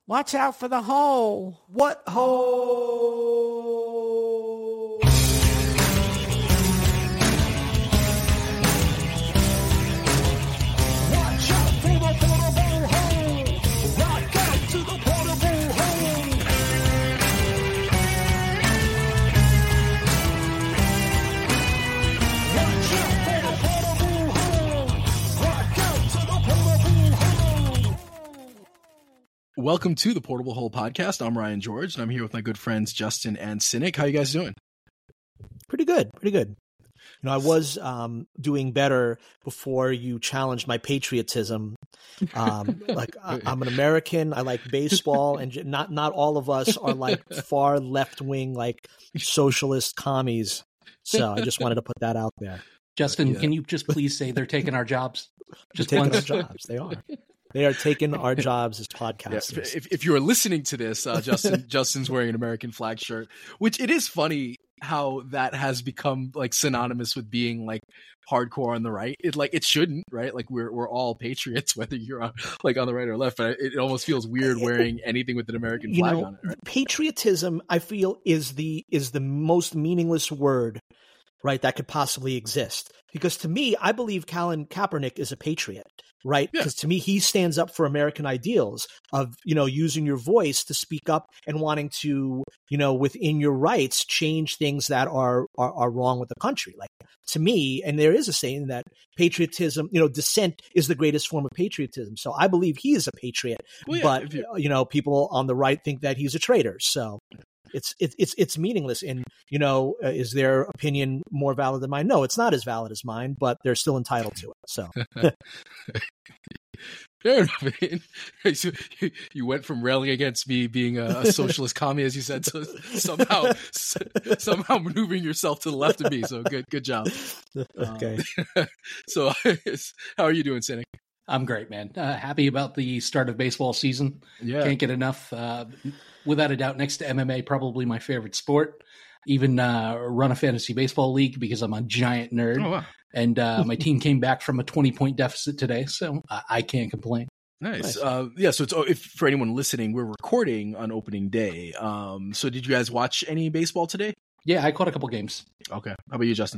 Watch out for the hole. What hole? Watch out for the portable hole. Rock out to the portable hole. Watch out for the portable hole. Rock out to the portable hole. Welcome to the Portable Hole Podcast. I'm Ryan George, and I'm here with my good friends Justin and Cynic. How you guys doing? Pretty good. You know, I was doing better before you challenged my patriotism. I'm an American. I like baseball, and not all of us are like far left wing, like socialist commies. So I just wanted to put that out there. Justin, can you just please say they're taking our jobs? Just Taking our once. jobs. They are. They are taking our jobs as podcasters. Yeah, if you're listening to this, Justin's wearing an American flag shirt, which it is funny how that has become like synonymous with being like hardcore on the right. It shouldn't, right? Like we're all patriots, whether you're on the right or left. But it almost feels weird wearing anything with an American flag on it. Right? Patriotism, I feel, is the most meaningless word, right, that could possibly exist. Because to me, I believe Colin Kaepernick is a patriot, right? Because to me, he stands up for American ideals of, you know, using your voice to speak up and wanting to, you know, within your rights, change things that are wrong with the country. Like, to me, and there is a saying that patriotism, you know, dissent is the greatest form of patriotism. So I believe he is a patriot, but, you know, people on the right think that he's a traitor. So it's meaningless. And, you know, is their opinion more valid than mine? No, it's not as valid as mine, but they're still entitled to it. So fair enough. So you went from railing against me being a socialist commie, as you said, to somehow maneuvering yourself to the left of me. So good job. Okay. So how are you doing, Cynic? I'm great, man. Happy about the start of baseball season. Yeah. Can't get enough. Without a doubt, next to MMA, probably my favorite sport. Even run a fantasy baseball league because I'm a giant nerd. Oh, wow. And my team came back from a 20-point deficit today, so I can't complain. Nice. So it's, if for anyone listening, we're recording on opening day. So did you guys watch any baseball today? Yeah, I caught a couple games. Okay. How about you, Justin?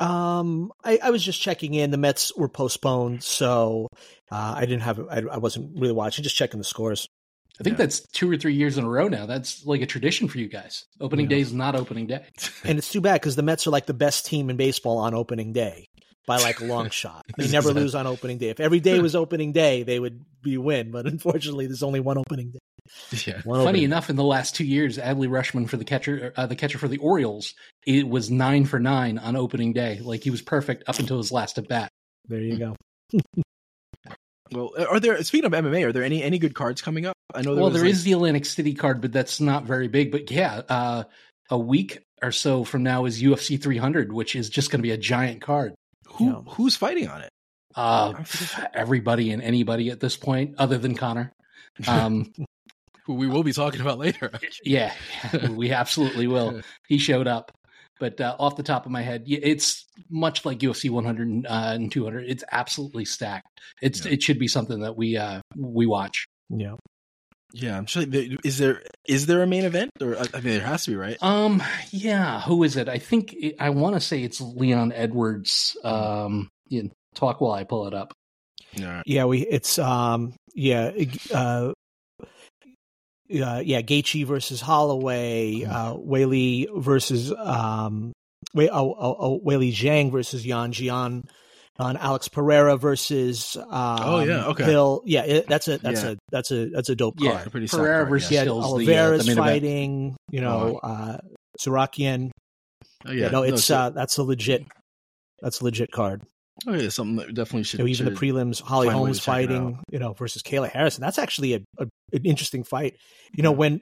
I was just checking in. The Mets were postponed, so I wasn't really watching, just checking the scores. I think that's 2 or 3 years in a row now. That's like a tradition for you guys. Opening day is not opening day. And it's too bad because the Mets are like the best team in baseball on opening day by like a long shot. They never lose on opening day. If every day was opening day, they would be win. But unfortunately, there's only one opening day. Yeah. Funny enough, in the last 2 years, Adley Rutschman for the catcher for the Orioles, it was 9 for 9 on opening day. Like he was perfect up until his last at bat. There you go. Well, speaking of MMA, are there any good cards coming up? I know there is the Atlantic City card, but that's not very big. But yeah, a week or so from now is UFC 300, which is just going to be a giant card. Who's fighting on it? Everybody and anybody at this point, other than Connor. Who we will be talking about later. Yeah, we absolutely will. He showed up. But off the top of my head, it's much like UFC 100 and 200. It's absolutely stacked. It should be something that we watch. Yeah. Yeah, I'm sure. Is there a main event? Or I mean, there has to be, right? Yeah. Who is it? I think I want to say it's Leon Edwards. Talk while I pull it up. Right. Yeah, Gaethje versus Holloway, Weili versus Weili Zhang versus Yan Jian, Alex Pereira versus Hill. Yeah, that's a dope card. Yeah, pretty Pereira versus Hill's Oliveira's the fighting. Sarakian. Oh yeah, that's a legit card. Oh yeah, something that definitely should. Even the prelims, Holly Holmes fighting, versus Kayla Harrison. That's actually an interesting fight. When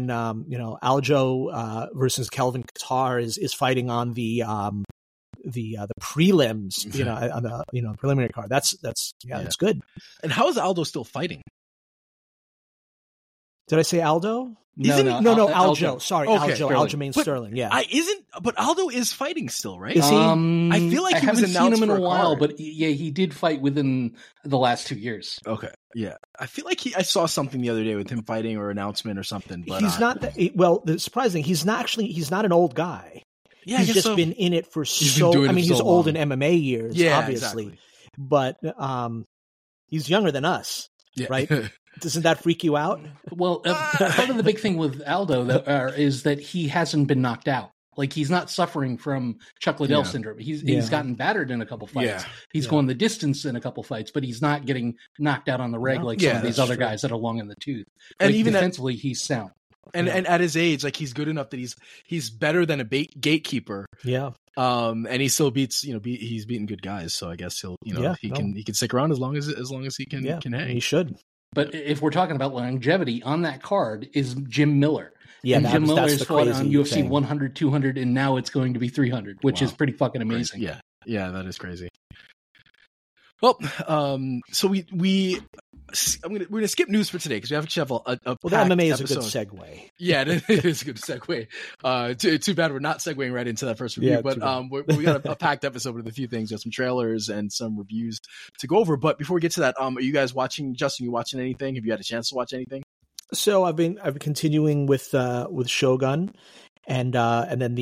Aljo versus Kelvin Kattar is fighting on the prelims, on the preliminary card. That's good. And how is Aldo still fighting? Did I say Aldo? No, Aljo. Sorry, Okay, Aljo. Aljamain Sterling. Yeah. But Aldo is fighting still, right? Is he? I feel like I he was haven't seen announced him in for a a while, card. but yeah, he did fight within the last 2 years. Okay, yeah. I feel like I saw something the other day with him fighting or announcement or something. But He's not the surprising. He's not an old guy. Yeah, I he's guess just so. been in it for He's been so. doing I it mean, for he's so old long. in MMA years, Yeah, obviously, exactly. but he's younger than us, Yeah. right? Doesn't that freak you out? Well, part of the big thing with Aldo is that he hasn't been knocked out. Like, he's not suffering from Chuck Liddell syndrome. He's gotten battered in a couple fights. Yeah. He's going the distance in a couple fights, but he's not getting knocked out on the reg like some of these other guys that are long in the tooth. And like, even defensively, he's sound. And at his age, like, he's good enough that he's better than a gatekeeper. Yeah. And he still beats, he's beaten good guys. So I guess he can stick around as long as he can hang. He should. But if we're talking about longevity, on that card is Jim Miller. Yeah, and Jim Miller that's has the fought on crazy UFC thing. 100, 200, and now it's going to be 300, which is pretty fucking amazing. Yeah, that is crazy. Well, so we're gonna skip news for today because we actually have a Well, the MMA is episode. a good segue. Yeah, it is a good segue. Too bad we're not segueing right into that first review, Yeah, but we got a packed episode with a few things, some trailers and some reviews to go over. But before we get to that, are you guys watching? Justin, you watching anything? Have you had a chance to watch anything? So I've been continuing with Shogun, and then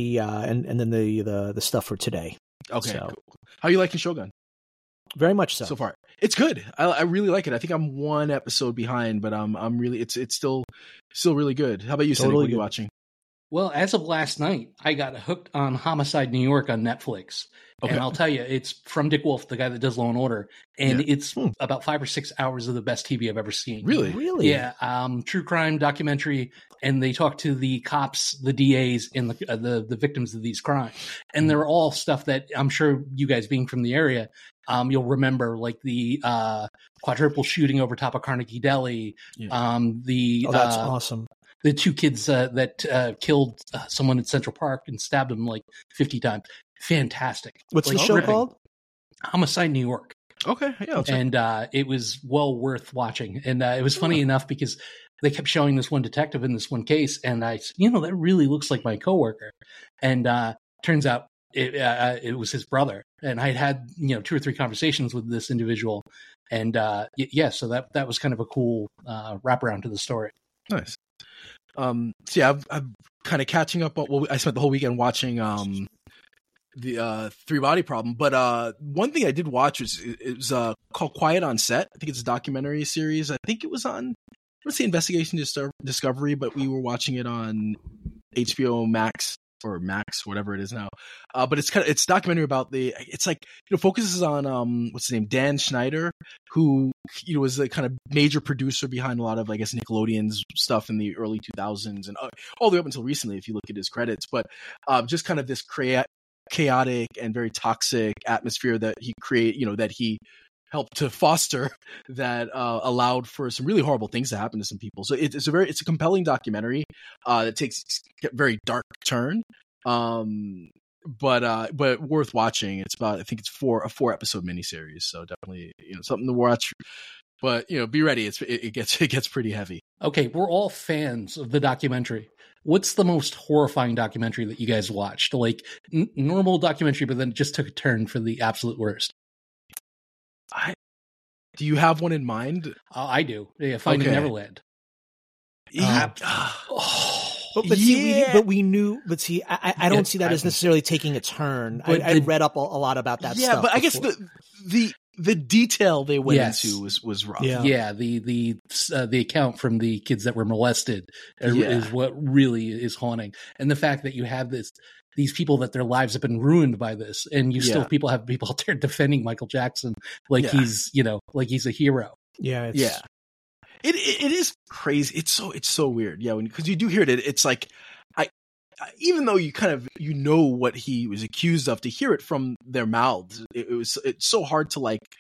the stuff for today. Okay, So, cool. How are you liking Shogun very much so. so far? It's good. I really like it. I think I'm one episode behind, but I'm really it's still really good. How about you, Cindy? Totally What are you good. watching? Well, as of last night, I got hooked on Homicide New York on Netflix. Okay. And I'll tell you, it's from Dick Wolf, the guy that does Law and Order. And it's about 5 or 6 hours of the best TV I've ever seen. Really? Yeah. True crime documentary. And they talk to the cops, the DAs, and the victims of these crimes. And they're all stuff that I'm sure you guys being from the area, you'll remember, like the quadruple shooting over top of Carnegie Deli. Yeah. That's awesome. The 2 kids that killed someone at Central Park and stabbed them like 50 times. Fantastic. What's Like, the show ripping. called? Homicide New York. Okay. Yeah. And it was well worth watching. And it was funny enough because they kept showing this one detective in this one case. And I said, that really looks like my coworker. And turns out it was his brother. And I had 2 or 3 conversations with this individual. And so that was kind of a cool wraparound to the story. Nice. So yeah, I'm kind of catching up on. Well, I spent the whole weekend watching the 3 Body Problem, but one thing I did watch was called Quiet on Set. I think it's a documentary series. I think it was on, let's say, Investigation Discovery, but we were watching it on HBO Max or Max, whatever it is now. But it's a documentary about focuses on what's his name, Dan Schneider, who was the kind of major producer behind a lot of, I guess, Nickelodeon's stuff in the early 2000s and all the way up until recently, if you look at his credits. But just kind of this chaotic and very toxic atmosphere that he that he helped to foster that allowed for some really horrible things to happen to some people. So it's a compelling documentary that takes a very dark turn, but worth watching. It's about, I think it's a 4-episode miniseries, so definitely something to watch. But be ready. It gets pretty heavy. Okay, we're all fans of the documentary. What's the most horrifying documentary that you guys watched? Like normal documentary, but then it just took a turn for the absolute worst. Do you have one in mind? I do. Yeah, Finding Neverland. Yeah. But see, I don't see that as necessarily taking a turn. I read up a lot about that stuff. Yeah, but I guess the detail they went into was rough. Yeah, the account from the kids that were molested is what really is haunting. And the fact that you have these people that their lives have been ruined by this, and you still have people out there defending Michael Jackson like he's like he's a hero. Yeah, It is crazy. It's so weird. Yeah, because you do hear it. It's like even though you kind of what he was accused of, to hear it from their mouths, it's so hard to like.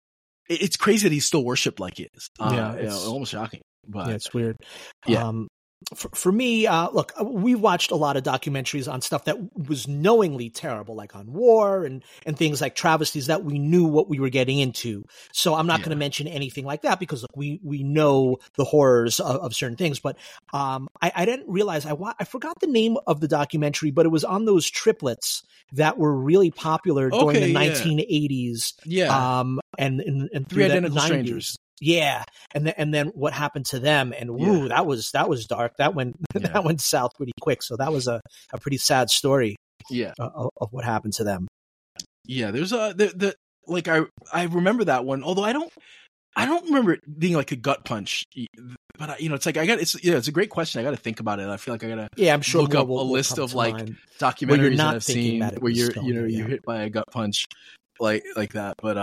It's crazy that he's still worshipped like he is. It's almost shocking. But it's weird. Yeah. for me, look, we watched a lot of documentaries on stuff that was knowingly terrible, like on war and things like travesties that we knew what we were getting into. So I'm not going to mention anything like that because look, we know the horrors of certain things. But I didn't realize I forgot the name of the documentary, but it was on those triplets that were really popular during the 1980s. Yeah. And Three through Identical the 90s. Strangers. Yeah, and then what happened to them? And woo, that was dark. That went that went south pretty quick. So that was a pretty sad story. Yeah, of what happened to them. Yeah, there's like I remember that one. Although I don't remember it being like a gut punch. But it's like it's a great question. I got to think about it. I feel like I got to I'm sure look up a list of like documentaries that I've seen where you're hit by a gut punch like that. But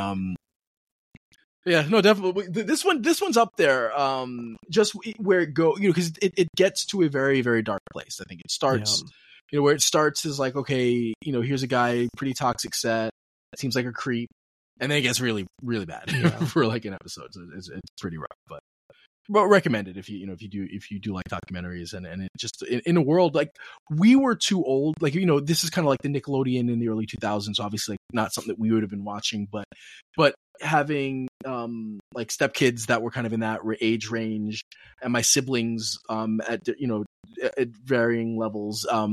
yeah, no, definitely. This one's up there. Just where it go, because it gets to a very, very dark place. I think it starts, where it starts is like, okay, here's a guy, pretty toxic set, seems like a creep, and then it gets really, really bad for like an episode. So it's pretty rough, but recommended if you do like documentaries and it just in a world like we were too old, like this is kind of like the Nickelodeon in the early 2000s, obviously like, not something that we would have been watching, but having like stepkids that were kind of in that age range and my siblings at varying levels, I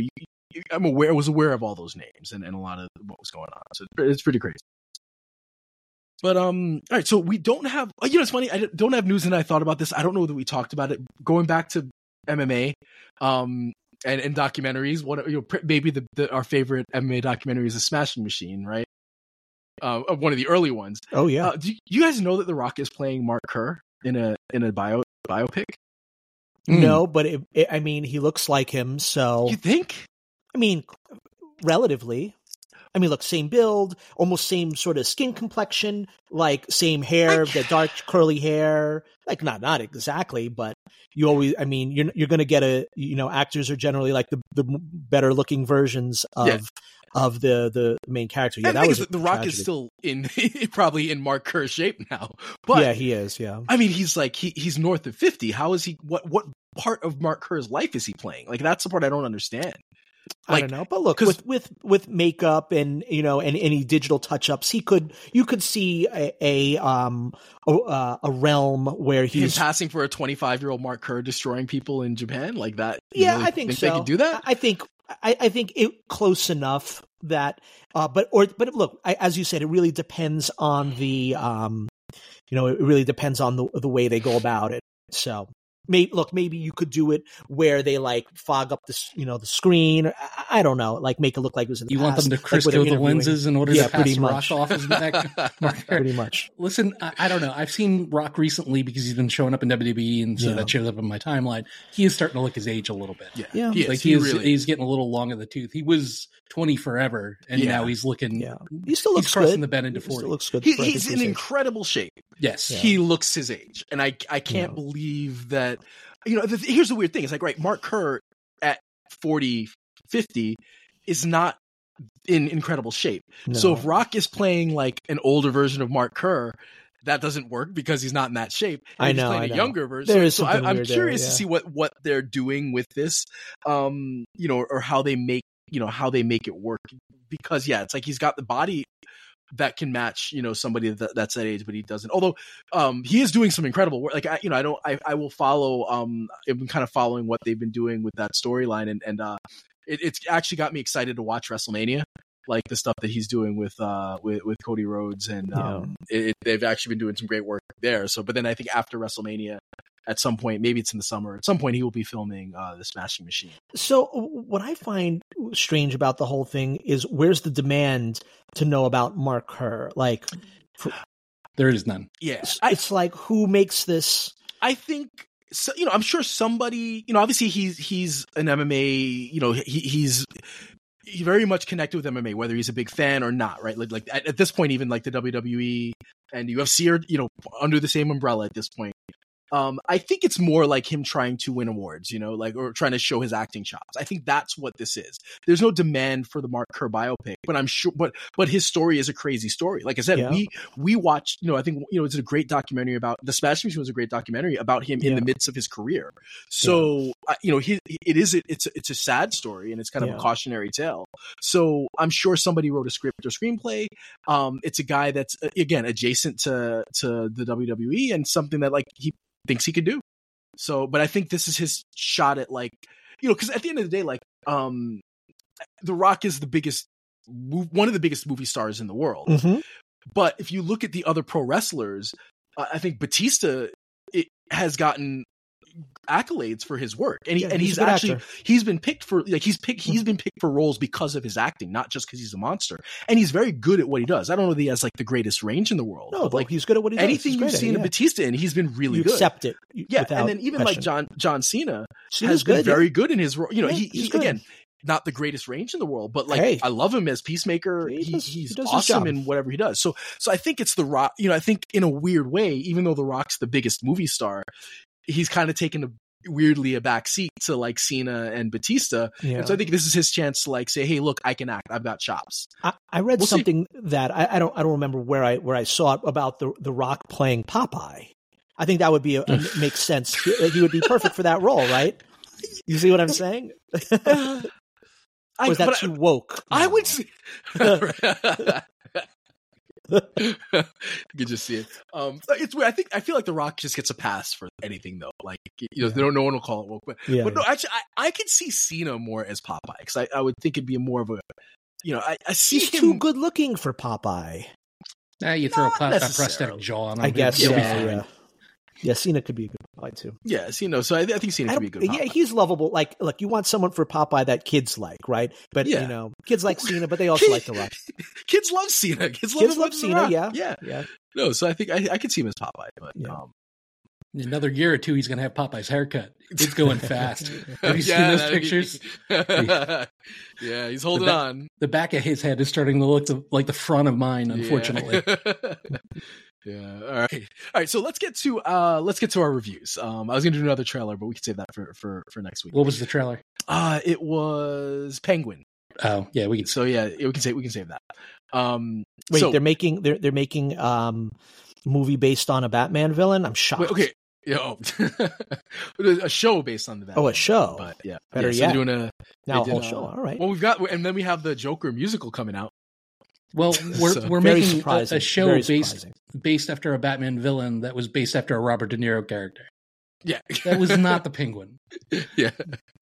was aware of all those names and a lot of what was going on, so it's pretty crazy. But all right, so we don't have. It's funny. I don't have news, and I thought about this. I don't know that we talked about it. Going back to MMA, and documentaries. Maybe our favorite MMA documentary is The Smashing Machine, right? One of the early ones. Oh yeah. Do you guys know that The Rock is playing Mark Kerr in a biopic? No, but I mean, he looks like him. So you think? I mean, relatively. I mean, look, same build, almost same sort of skin complexion, like same hair, the dark curly hair, like not exactly, but you always, I mean, you're going to get actors are generally like the better looking versions of the main character. Yeah, that was the Rock is still probably in Mark Kerr's shape now, but yeah, he is. Yeah, I mean, he's like he's north of 50. How is he? What part of Mark Kerr's life is he playing? Like that's the part I don't understand. I don't know, but look, with makeup and and any digital touch ups, you could see a realm where he's passing for a 25-year-old Mark Kerr destroying people in Japan like that. Yeah, really I think so. They could do that. I think it close enough that, but look, as you said, it really depends on the it really depends on the way they go about it. So. Maybe you could do it where they like fog up the screen. I don't know, like make it look like it was in the past. You want them to Crisco the lenses in order to pass Rock off his neck? Pretty much. Listen, I don't know. I've seen Rock recently because he's been showing up in WWE, and so that shows up in my timeline. He is starting to look his age a little bit. Yeah. He's getting a little long in the tooth. He was 20 forever, and now he's looking. Yeah, he still looks crossing good. the bend into 40. He still looks good. He's in incredible shape. Yes, he looks his age, and I can't believe that. Here's the weird thing. It's like, right, Mark Kerr at 40, 50 is not in incredible shape. No. So if Rock is playing like an older version of Mark Kerr, that doesn't work because he's not in that shape. He's playing a younger version. So I'm curious to see what they're doing with this, or how they make it work. Because it's like he's got the body that can match, somebody that's that age, but he doesn't. Although, he is doing some incredible work. Like, I will follow. I've been kind of following what they've been doing with that storyline, and it's actually got me excited to watch WrestleMania. Like the stuff that he's doing with Cody Rhodes, and they've actually been doing some great work there. So, but then I think after WrestleMania, at some point, maybe it's in the summer, at some point he will be filming The Smashing Machine. So what I find strange about the whole thing is where's the demand to know about Mark Kerr? Like, there is none. Yeah. It's like, who makes this? I think, so, I'm sure somebody, obviously he's an MMA, he's very much connected with MMA, whether he's a big fan or not, right? Like at this point, even like the WWE and UFC are, under the same umbrella at this point. I think it's more like him trying to win awards, like, or trying to show his acting chops. I think that's what this is. There's no demand for the Mark Kerr biopic, but I'm sure, but his story is a crazy story. Like I said, we watched, I think, it's a great documentary about the Smash Machine was a great documentary about him in the midst of his career. So, it's a sad story and it's kind of a cautionary tale. So I'm sure somebody wrote a script or screenplay. It's a guy that's, again, adjacent to the WWE and something that, like, he thinks he could do. So, but I think this is his shot at, like, because at the end of the day, like, The Rock is one of the biggest movie stars in the world. Mm-hmm. But if you look at the other pro wrestlers, I think Batista has gotten accolades for his work, and he's been picked for, like, he's been picked for roles because of his acting, not just because he's a monster. And he's very good at what he does. I don't know that he has, like, the greatest range in the world. No, but, like, he's good at what he does. Anything you've seen in Batista, and he's been really good. Accept it. And then even question. Like John Cena has been very good in his role. He's again, not the greatest range in the world, but, like, I love him as Peacemaker. He's awesome in whatever he does. So I think it's The Rock. I think in a weird way, even though The Rock's the biggest movie star, he's kind of taken weirdly a back seat to, like, Cena and Batista. Yeah. And so I think this is his chance to, like, say, hey, look, I can act. I've got chops. I read something that I don't remember where I saw it about the Rock playing Popeye. I think that would be makes sense. He would be perfect for that role, right? You see what I'm saying? Or is that too woke? I would say. You can just see it. It's weird. I feel like The Rock just gets a pass for anything, though. Like, no one will call it woke. But no, actually, I could see Cena more as Popeye, because I would think it'd be more of a, I see he's him too good looking for Popeye. You throw a prosthetic jaw on him. I guess. Yeah. Yeah, Cena could be a good Popeye too. Yeah, so I think Cena could be a good Popeye. Yeah, he's lovable. Like, look, you want someone for Popeye that kids like, right? But kids like Cena, but they also like The Rock. Kids love Cena. Kids love Cena. Yeah. No, so I think I could see him as Popeye. But in another year or two, he's going to have Popeye's haircut. It's going fast. Have you seen those pictures? Yeah, he's holding on. The back of his head is starting to look like the front of mine, unfortunately. Yeah. All right. So let's get to our reviews. I was going to do another trailer, but we can save that for next week. What was the trailer? It was Penguin. Oh yeah, we can. So yeah, we can save that. Wait, they're making movie based on a Batman villain. I'm shocked. Wait, okay. Yeah, a show based on the Batman. Oh, a show. But yeah, better yet. So doing a whole show. All right. Well, and then we have the Joker musical coming out. Well, we're making a show based after a Batman villain that was based after a Robert De Niro character. Yeah, that was not the Penguin. Yeah,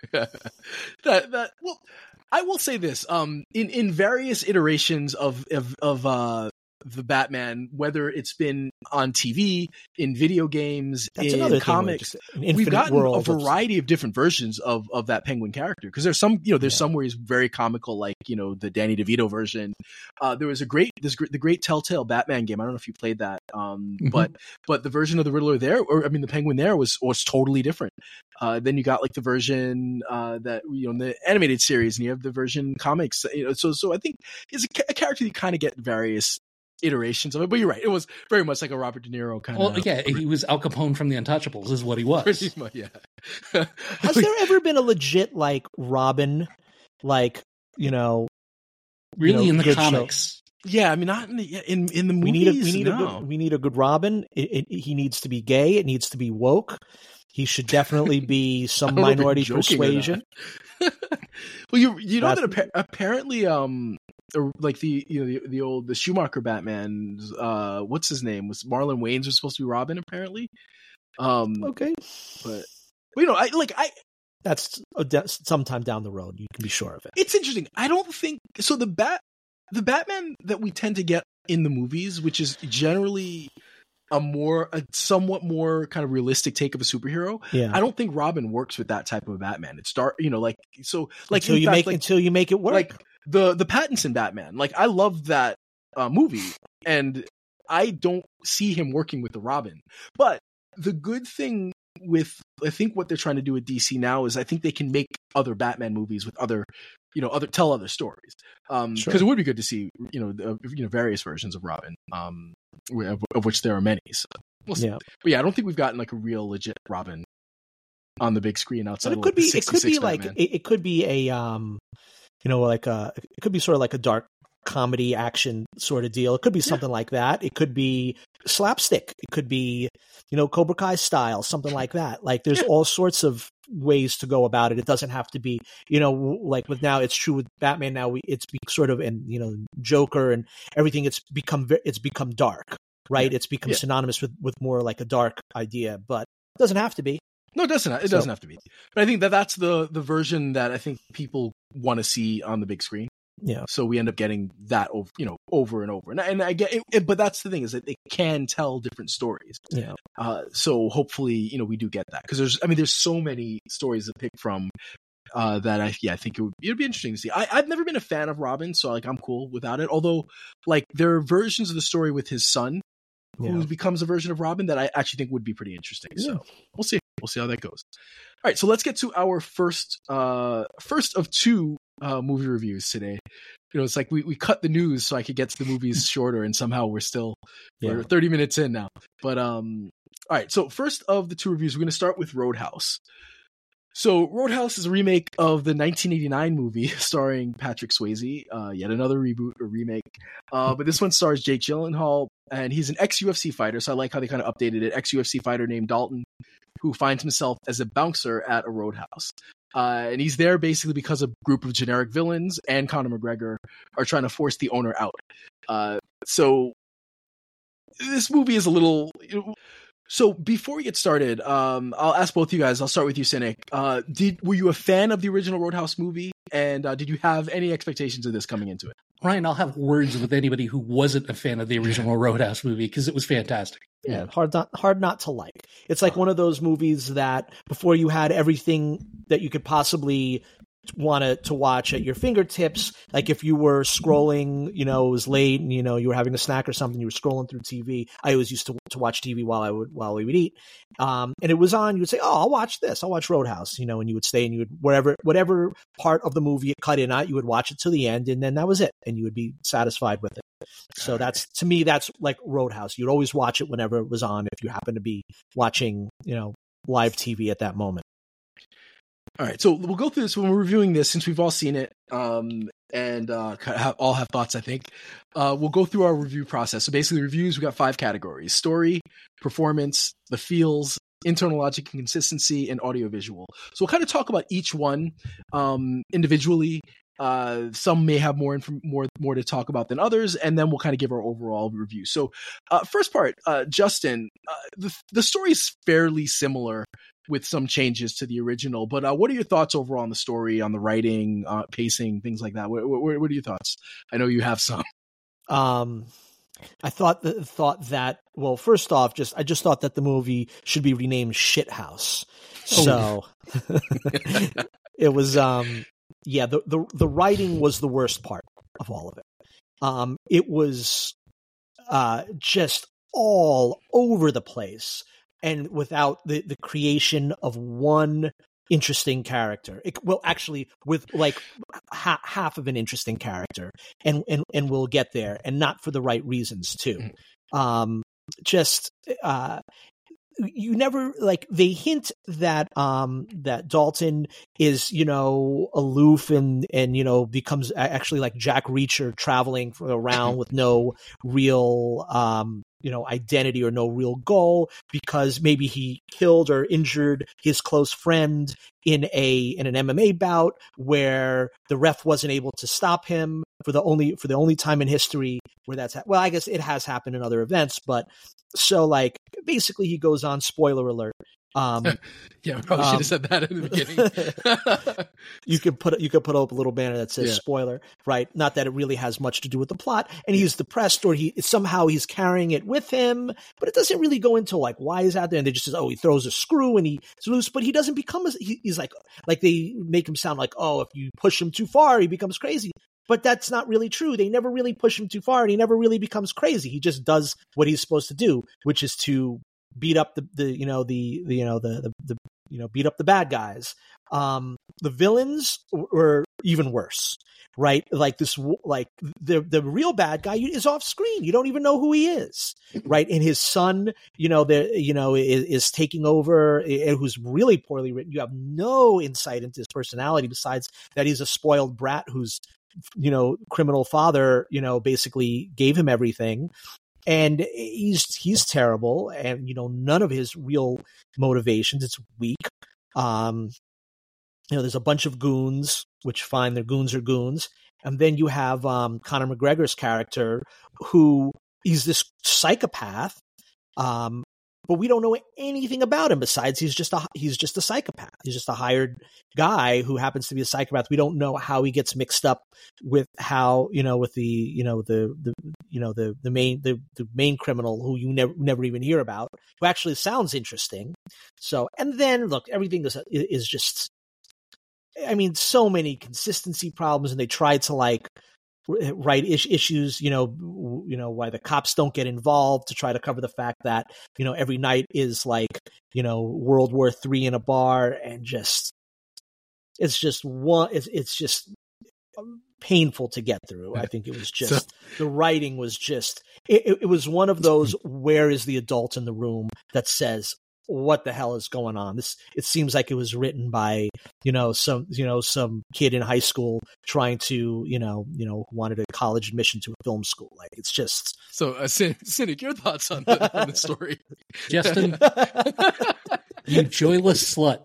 well, I will say this: in various iterations of the Batman, whether it's been on TV, in video games, in comics, we've gotten a variety of different versions of that Penguin character. Because there's some, some where he's very comical, like, the Danny DeVito version. There was the great Telltale Batman game. I don't know if you played that, but the version of the Riddler there, the Penguin there was totally different. Then you got, like, the version that in the animated series, and you have the version comics. So I think it's a character you kind of get various iterations of it, but you're right. It was very much like a Robert De Niro kind of. Well, yeah, he was Al Capone from The Untouchables, is what he was. Pretty much, yeah. Has there ever been a legit, like, Robin, like, really in the comics? Show? Yeah, not in the movies. We need a good Robin. He needs to be gay. It needs to be woke. He should definitely be some minority persuasion. Well, you know that apparently like the Schumacher Batman, what's his name, was Marlon Wayans was supposed to be Robin, apparently. Okay, but that's sometime down the road, you can be sure of it. It's interesting. I don't think so. The Batman that we tend to get in the movies, which is generally a somewhat more kind of realistic take of a superhero. Yeah. I don't think Robin works with that type of Batman. It's until you make it work. Like the Pattinson Batman. Like, I love that movie, and I don't see him working with the Robin. But the good thing with, I think, what they're trying to do with DC now is I think they can make other Batman movies with tell other stories. Because it would be good to see various versions of Robin, of which there are many. So. We'll see. Yeah. But yeah, I don't think we've gotten like a real legit Robin on the big screen outside. But of like, it could be like it could be a it could be sort of like a dark comedy action sort of deal. It could be something like that. It could be slapstick. It could be, Cobra Kai style, something like that. Like there's all sorts of ways to go about it. It doesn't have to be, like with now, it's true with Batman now, it's sort of, and, Joker and everything, it's become dark, right? It's become synonymous with more like a dark idea, but it doesn't have to be. No, it doesn't. It doesn't have to be. But I think that's the version that I think people want to see on the big screen. Yeah. So we end up getting that over and over. And I get it, but that's the thing, is that it can tell different stories. Yeah. So hopefully, we do get that, because there's so many stories to pick from. That I think it'd be interesting to see. I've never been a fan of Robin, so like I'm cool without it. Although, like, there are versions of the story with his son, who becomes a version of Robin, that I actually think would be pretty interesting. Yeah. So we'll see. We'll see how that goes. All right, so let's get to our first of two movie reviews today. It's like we cut the news so I could get to the movies shorter, and somehow we're 30 minutes in now. But all right, so first of the two reviews, we're going to start with Roadhouse. So Roadhouse is a remake of the 1989 movie starring Patrick Swayze, yet another reboot or remake. But this one stars Jake Gyllenhaal, and he's an ex-UFC fighter, so I like how they kind of updated it. Ex-UFC fighter named Dalton, who finds himself as a bouncer at a roadhouse. And he's there basically because a group of generic villains and Conor McGregor are trying to force the owner out. So this movie is a little... So before we get started, I'll ask both of you guys. I'll start with you, Cynic. Were you a fan of the original Roadhouse movie? And did you have any expectations of this coming into it? Ryan, I'll have words with anybody who wasn't a fan of the original Roadhouse movie, because it was fantastic. Yeah, hard not to like. It's like one of those movies that before you had everything that you could possibly want to watch at your fingertips. Like if you were scrolling, it was late and, you were having a snack or something, you were scrolling through TV. I always used to watch TV while we would eat. And it was on, you would say, oh, I'll watch this. I'll watch Roadhouse, and you would stay and you would, whatever part of the movie it cut in at, you would watch it to the end, and then that was it. And you would be satisfied with it. So to me, that's like Roadhouse. You'd always watch it whenever it was on, if you happen to be watching, live TV at that moment. All right, so we'll go through this when we're reviewing this, since we've all seen it, and all have thoughts, I think. We'll go through our review process. So basically, reviews, we got 5 categories: story, performance, the feels, internal logic and consistency, and audiovisual. So we'll kind of talk about each one individually. Some may have more to talk about than others, and then we'll kind of give our overall review. So first part, Justin, the story is fairly similar with some changes to the original, but what are your thoughts overall on the story, on the writing, pacing, things like that? What are your thoughts? I know you have some. I thought that well, first off, I just thought that the movie should be renamed Shithouse. So it was the writing was the worst part of all of it. It was just all over the place, and without the creation of one interesting character. Actually, with like half of an interesting character, and we'll get there, and not for the right reasons too. You never, like, they hint that that Dalton is, aloof and becomes actually like Jack Reacher, traveling around with no real identity or no real goal, because maybe he killed or injured his close friend in an MMA bout where the ref wasn't able to stop him for the only time in history where that's well, I guess it has happened in other events, but so like basically he goes on, spoiler alert. Yeah, we probably should have said that in the beginning. You could put up a little banner that says spoiler, right? Not that it really has much to do with the plot, and he's depressed, or he's carrying it with him, but it doesn't really go into like why he's out there. And they just says, oh, he throws a screw and he's loose, but he doesn't become he's like they make him sound like, oh, if you push him too far, he becomes crazy. But that's not really true. They never really push him too far, and he never really becomes crazy. He just does what he's supposed to do, which is to beat up beat up the bad guys. The villains were, even worse. Right, like the real bad guy is off screen. You don't even know who he is, right? And his son, is taking over, who's really poorly written. You have no insight into his personality besides that he's a spoiled brat whose, criminal father, basically gave him everything, and he's terrible, and none of his real motivations. It's weak. There's a bunch of goons, which fine, their goons are goons. And then you have Conor McGregor's character, who he's this psychopath, but we don't know anything about him besides he's just a psychopath. He's just a hired guy who happens to be a psychopath. We don't know how he gets mixed up with how with the main criminal who you never even hear about, who actually sounds interesting. So, and then look, everything is just. I mean, so many consistency problems, and they tried to write issues, why the cops don't get involved to try to cover the fact that, every night is World War III in a bar, and it's just painful to get through. I think it was just, the writing was just, it was one of those, where is the adult in the room that says, what the hell is going on? It seems like it was written by, some kid in high school trying to, wanted a college admission to a film school. Like, it's just. So, Cynic, your thoughts on the story? Justin, you joyless slut.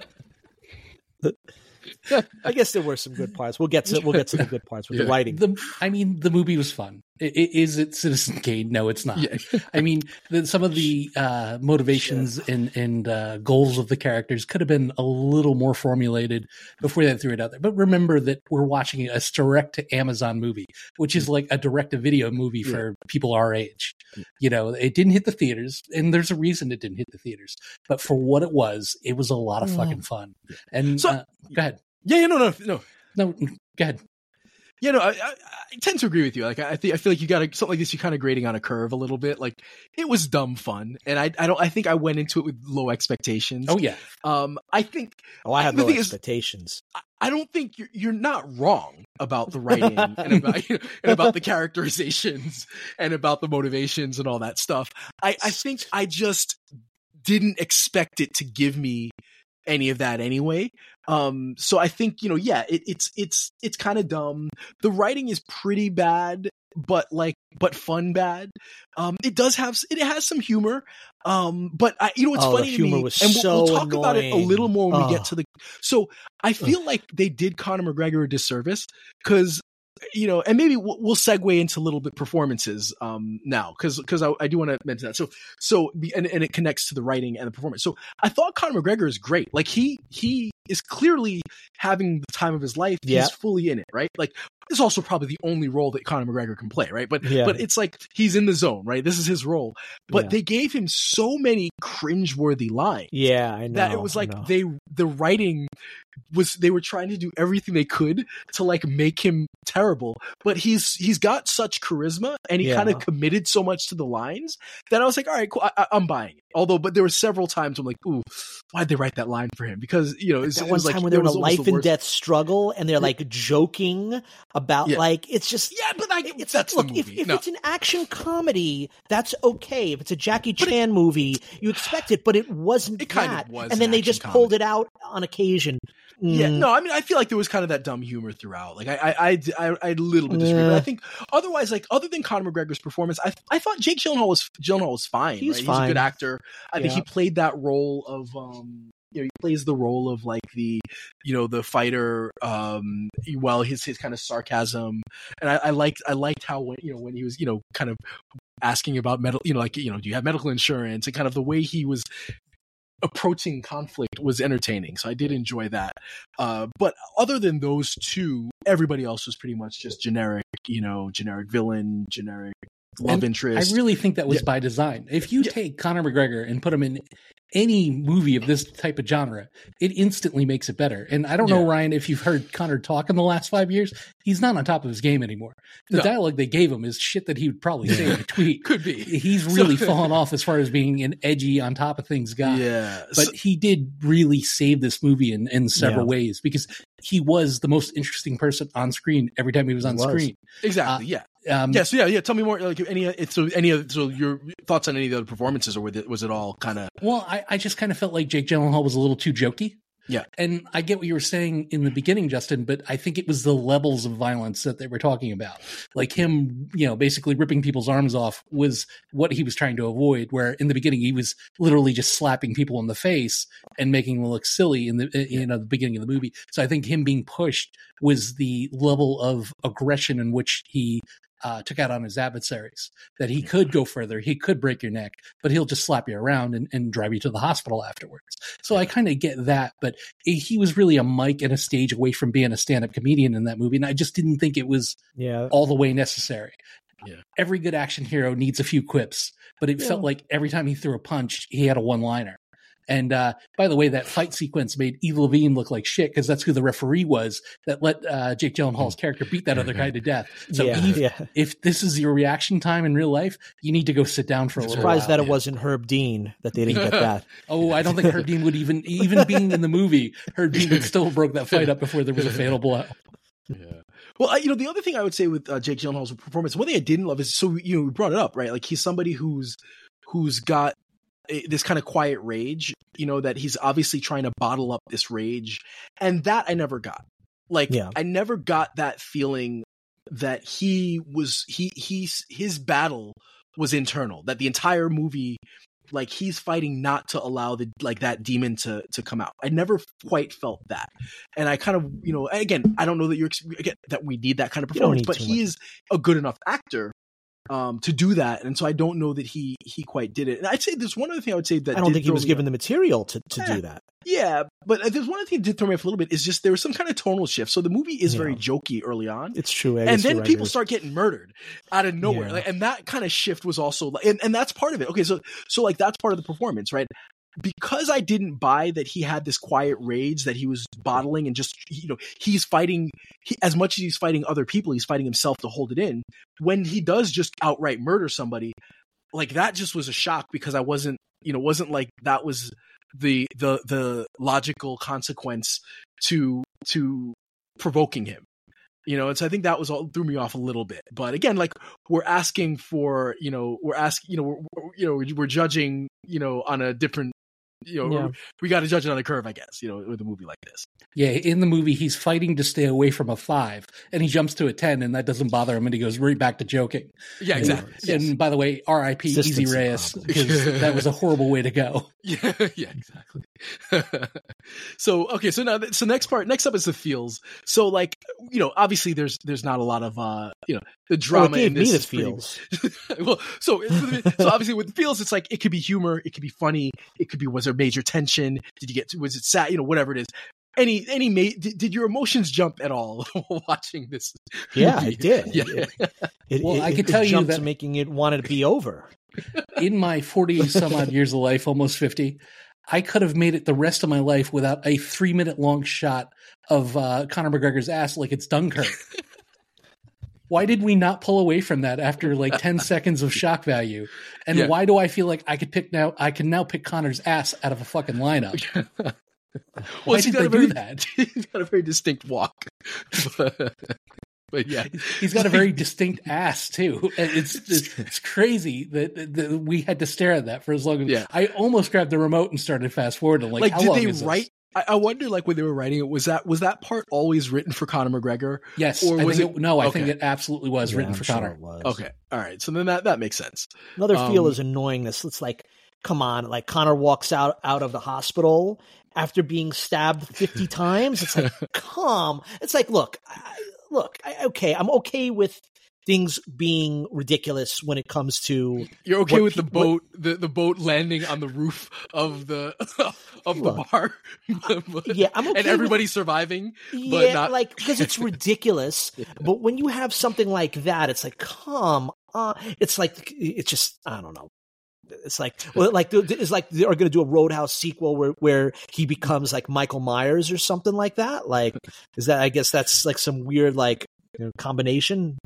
I guess there were some good parts. We'll get to the good parts with the writing. The movie was fun. Is it Citizen Kane? No, it's not. Yeah. I mean, some of the motivations and goals of the characters could have been a little more formulated before they threw it out there. But remember that we're watching a direct to Amazon movie, which is like a direct to video movie for people our age. It didn't hit the theaters, and there's a reason it didn't hit the theaters. But for what it was a lot of fucking fun. And go ahead. Yeah, no, go ahead. I tend to agree with you. Like, I feel like you got something like this, you're kind of grading on a curve a little bit. Like, it was dumb fun, and I think I went into it with low expectations. Oh yeah. I think. Oh, I have low expectations. I don't think you're not wrong about the writing and about the characterizations and about the motivations and all that stuff. I think I just didn't expect it to give me any of that anyway. So I think, it's kind of dumb. The writing is pretty bad, but fun bad. It has some humor. But what's funny to me, was and we'll talk annoying. about it a little more when we get to so I feel like they did Conor McGregor a disservice, because and maybe we'll segue into a little bit performances now, because I do want to mention that. So and it connects to the writing and the performance. So I thought Conor McGregor is great. Like, he is clearly having the time of his life. Yeah. He's fully in it, right? Like, this is also probably the only role that Conor McGregor can play, right? But it's like he's in the zone, right? This is his role. But they gave him so many cringeworthy lines. Yeah, I know. That it was like the writing was, they were trying to do everything they could to make him terrible. But he's got such charisma, and he kind of committed so much to the lines that I was like, all right, cool, I'm buying it. But there were several times I'm like, ooh, why'd they write that line for him? Because that one time when they're in a life and death struggle, and they're joking about it's just but that's the movie. If it's an action comedy, that's okay. If it's a Jackie Chan movie, you expect it, but it wasn't. It kind of was, and then they just pulled it out on occasion. Yeah, no, I mean, I feel like there was kind of that dumb humor throughout. Like, I a little bit disagree, but I think otherwise, other than Conor McGregor's performance, I thought Jake Gyllenhaal was fine. He's fine. He's a good actor. I think he played that role of he plays the role of the fighter, while his kind of sarcasm, and I liked how when he was kind of asking about do you have medical insurance, and kind of the way he was approaching conflict was entertaining. So I did enjoy that. But other than those two, everybody else was pretty much just generic villain, generic love interest. I really think that was by design. If you take Conor McGregor and put him in any movie of this type of genre, it instantly makes it better. And I don't know, Ryan, if you've heard Conor talk in the last 5 years, he's not on top of his game anymore. The dialogue they gave him is shit that he would probably say in a tweet. Could be. He's really fallen off as far as being an edgy, on top of things guy. Yeah. But he did really save this movie in several ways, because he was the most interesting person on screen every time he was on screen. Exactly. Tell me more. Like so your thoughts on any of the other performances, or was it all kind of? Well, I just kind of felt like Jake Gyllenhaal was a little too jokey. Yeah. And I get what you were saying in the beginning, Justin, but I think it was the levels of violence that they were talking about. Like him, basically ripping people's arms off was what he was trying to avoid, where in the beginning he was literally just slapping people in the face and making them look silly in the beginning of the movie. So I think him being pushed was the level of aggression in which he took out on his adversaries, that he could go further, he could break your neck, but he'll just slap you around and drive you to the hospital afterwards. So I kind of get that, but he was really a mic and a stage away from being a stand-up comedian in that movie, and I just didn't think it was all the way necessary. Yeah. Every good action hero needs a few quips, but it felt like every time he threw a punch, he had a one-liner. And by the way, that fight sequence made Eve Levine look like shit, because that's who the referee was that let Jake Gyllenhaal's character beat that other guy to death. So if this is your reaction time in real life, you need to go sit down for a little while. Surprised that it wasn't Herb Dean that they didn't get that. Oh, I don't think Herb Dean would even being in the movie, Herb Dean would still broke that fight up before there was a fatal blow. Yeah. Well, the other thing I would say with Jake Gyllenhaal's performance, one thing I didn't love is, so we brought it up, right? Like, he's somebody who's got this kind of quiet rage, that he's obviously trying to bottle up this rage, and that I never got. I never got that feeling that his battle was internal, that the entire movie, like, he's fighting not to allow that demon to come out. I never quite felt that. And I kind of, again, I don't know that that we need that kind of performance, but he is a good enough actor to do that, and so I don't know that he quite did it. And I'd say there's one other thing I would say that I don't think he was given the material to do that. Yeah, but there's one other thing that did throw me off a little bit, is just there was some kind of tonal shift. So the movie is very jokey early on. It's true, and then people start getting murdered out of nowhere, and that kind of shift was also, and that's part of it. Okay, so like that's part of the performance, right? Because I didn't buy that he had this quiet rage that he was bottling, and just, he's fighting, as much as he's fighting other people, he's fighting himself to hold it in. When he does just outright murder somebody, like, that just was a shock, because I wasn't like that was the logical consequence to provoking him. And so I think that was all threw me off a little bit. But again, like, we're asking for, we're judging, on a different, we got to judge it on a curve, I guess, with a movie like this. Yeah, in the movie, he's fighting to stay away from a 5, and he jumps to a 10, and that doesn't bother him, and he goes right back to joking. Yeah, exactly. And by the way, R.I.P. Easy Reyes, because that was a horrible way to go. Yeah, exactly. So next up is the feels. So, like, obviously there's not a lot of the drama in this. It feels. Well, so obviously with the feels, it's like, it could be humor, it could be funny, it could be, was there major tension? Was it sad? Whatever it is. Did your emotions jump at all watching this? Yeah, I did. Yeah. I could tell you that, making it wanted to be over. In my 40 some odd years of life, almost 50, I could have made it the rest of my life without a 3-minute long shot of Conor McGregor's ass like it's Dunkirk. Why did we not pull away from that after like 10 seconds of shock value? And why do I feel like I can now pick Conor's ass out of a fucking lineup? Well, he's got a very distinct walk. But yeah, he's got a very distinct ass too. And it's crazy that we had to stare at that for as long as. Yeah. I almost grabbed the remote and started fast forwarding. Like, how did long they is write? This? I wonder, like, when they were writing it, was that part always written for Conor McGregor? Yes, or was it? No, I think it absolutely was written for Conor. Okay, all right. So then that makes sense. Another feel is annoyingness. It's like, come on, like, Conor walks out of the hospital after being stabbed 50 times. It's like, it's like, look, I'm okay with things being ridiculous when it comes to. You're okay with the boat, the boat landing on the roof of the bar. Yeah, I'm okay. And everybody surviving. Yeah, but not... like, because it's ridiculous. But when you have something like that, it's like, come on. It's like, it's just, I don't know. It's like, well, like, it's like they're going to do a Roadhouse sequel where he becomes like Michael Myers or something like that. Like, is that? I guess that's like some weird, like, combination that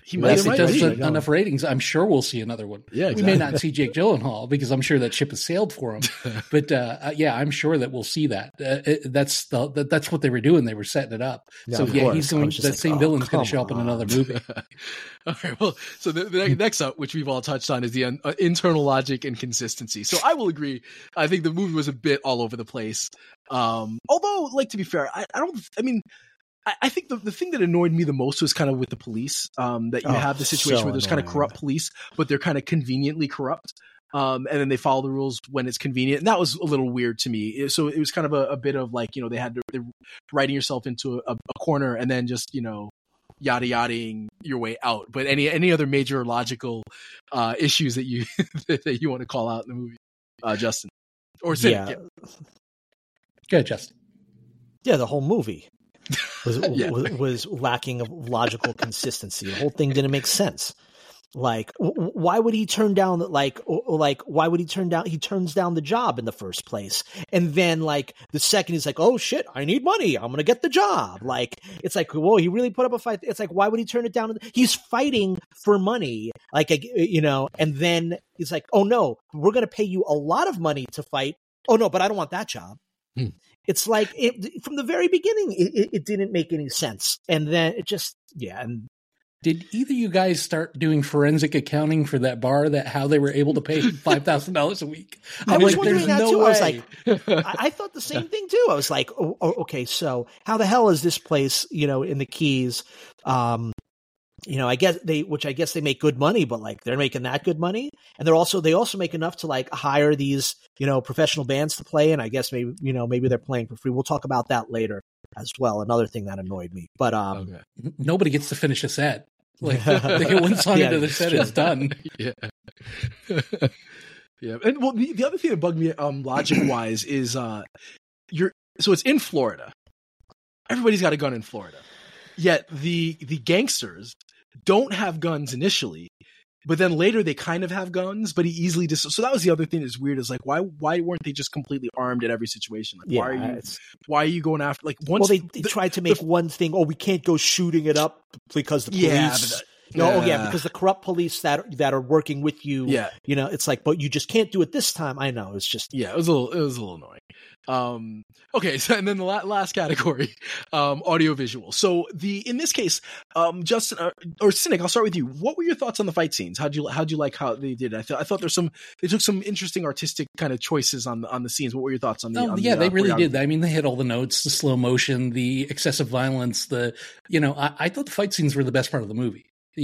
He If it does be. enough ratings, I'm sure we'll see another one. Yeah, We may not see Jake Gyllenhaal because I'm sure that ship has sailed for him. But yeah, I'm sure that we'll see that. That's what they were doing. They were setting it up. Yeah, So of yeah, course. he's I going. was just That like, same oh, villain's going come to show up in on. another movie. All right. Well, so the next up, which we've all touched on, is the internal logic and consistency. So I will agree. I think the movie was a bit all over the place. Although, like, to be fair, I think the thing that annoyed me the most was kind of with the police, that you have the situation where there's kind of corrupt police, but they're kind of conveniently corrupt. And then they follow the rules when it's convenient. And that was a little weird to me. So it was kind of a bit of like, they're writing yourself into a corner and then just, yada yadaing your way out. But any other major logical issues that you that you want to call out in the movie, Justin or Cynic? Yeah. Good, Justin. Yeah, the whole movie was Yeah. was lacking of logical consistency. The whole thing didn't make sense. Like, why would he turn down why would he turn down? He turns down the job in the first place, and then like the second he's like, oh shit, I need money, I'm gonna get the job. Like, it's like, whoa, he really put up a fight. It's like, why would he turn it down? He's fighting for money, like, and then he's like, oh no, we're gonna pay you a lot of money to fight. Oh no, but I don't want that job. It's like from the very beginning, it didn't make any sense, and then it just And did either of you guys start doing forensic accounting for that bar? That how they were able to pay $5,000 a week? I was like, wondering that there's too. no I was way. like, I thought the same thing too. I was like, oh, okay, so how the hell is this place, in the Keys? I guess they make good money, but like they're making that good money, and they also make enough to like hire these professional bands to play, and I guess maybe they're playing for free. We'll talk about that later as well. Another thing that annoyed me, but Okay. Nobody gets to finish a set. Like they get one song into the set, it's done. Yeah. Yeah. And well, the other thing that bugged me, logic wise, is so it's in Florida. Everybody's got a gun in Florida. Yet the gangsters don't have guns initially, but then later they kind of have guns, but he easily so that was the other thing that's weird, is like, why weren't they just completely armed in every situation? Like, why are you going after, like, once they tried to make one thing, we can't go shooting it up because the police because the corrupt police that are working with you, it's like, but you just can't do it this time. I know, it's just it was a little annoying. Okay, so and then the last category, audiovisual. So in this case, Justin or Cynic, I'll start with you. What were your thoughts on the fight scenes? How'd you like how they did it? I thought they took some interesting artistic kind of choices on the scenes. What were your thoughts on the? They really did. I mean, they hit all the notes, the slow motion, the excessive violence. I thought the fight scenes were the best part of the movie.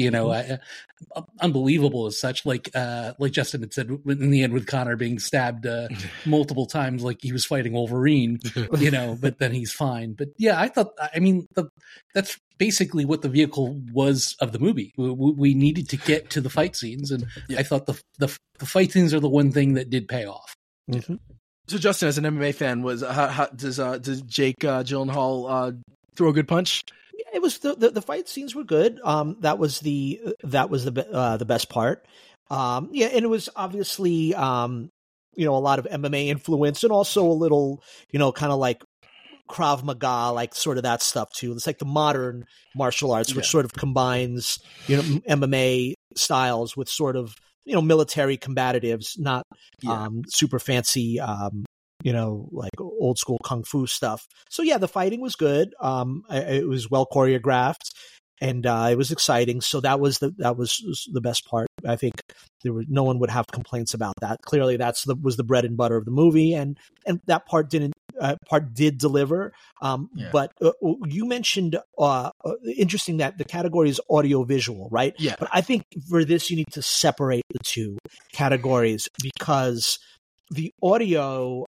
Unbelievable as such. Like Justin had said in the end, with Connor being stabbed multiple times, like he was fighting Wolverine, but then he's fine. But yeah, I thought, that's basically what the vehicle was of the movie. We needed to get to the fight scenes, and I thought the fight scenes are the one thing that did pay off. Mm-hmm. So Justin, as an MMA fan, does Jake Gyllenhaal throw a good punch? It was the fight scenes were good. That was the best part. And it was obviously a lot of MMA influence, and also a little kind of like Krav Maga, like sort of that stuff too. It's like the modern martial arts, which sort of combines MMA styles with sort of military combatives, not super fancy like old school kung fu stuff. So yeah, the fighting was good. It was well choreographed, and it was exciting. So that was the best part. I think no one would have complaints about that. Clearly, was the bread and butter of the movie, and that part did deliver. But you mentioned interesting that the category is audio visual, right? Yeah. But I think for this you need to separate the two categories, because the audio,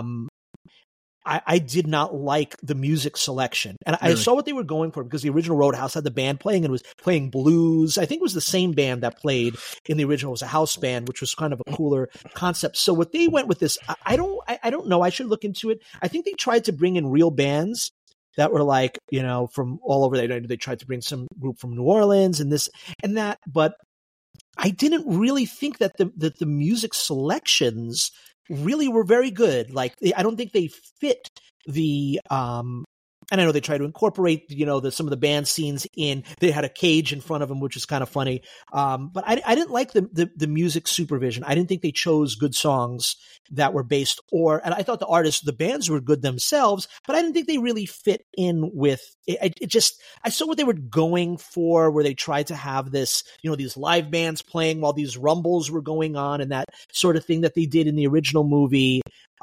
I did not like the music selection. And I saw what they were going for, because the original Roadhouse had the band playing and was playing blues. I think it was the same band that played in the original. It was a house band, which was kind of a cooler concept. So what they went with this, I don't know. I should look into it. I think they tried to bring in real bands that were like, from all over. They tried to bring some group from New Orleans and this and that, but I didn't really think that the music selections really were very good. Like, I don't think they fit the And I know they try to incorporate, some of the band scenes in. They had a cage in front of them, which is kind of funny. But I didn't like the music supervision. I didn't think they chose good songs that were based and I thought the bands were good themselves, but I didn't think they really fit in with it. I saw what they were going for, where they tried to have this, these live bands playing while these rumbles were going on and that sort of thing that they did in the original movie.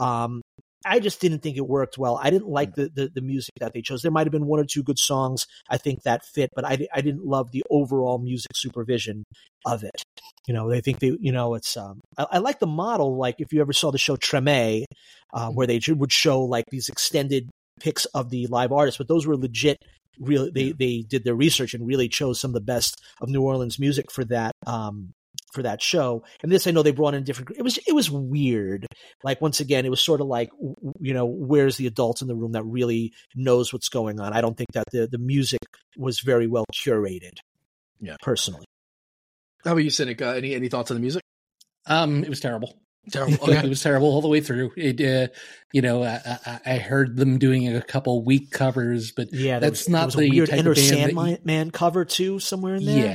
I just didn't think it worked well. I didn't like the music that they chose. There might have been one or two good songs I think that fit, but I didn't love the overall music supervision of it. They think it's I like the model. Like if you ever saw the show Treme, where they would show like these extended pics of the live artists, but those were legit. Really, they did their research and really chose some of the best of New Orleans music for that. For that show. And this, I know they brought in different, it was weird. Like, once again, it was sort of like, where's the adult in the room that really knows what's going on? I don't think that the music was very well curated. Yeah. Personally. How about you, Cynic? Any thoughts on the music? It was terrible. Terrible. Okay. It was terrible all the way through. It, I heard them doing a couple weak covers, but yeah, that's not the weird type Enter of band Sandman cover too, somewhere in there. Yeah.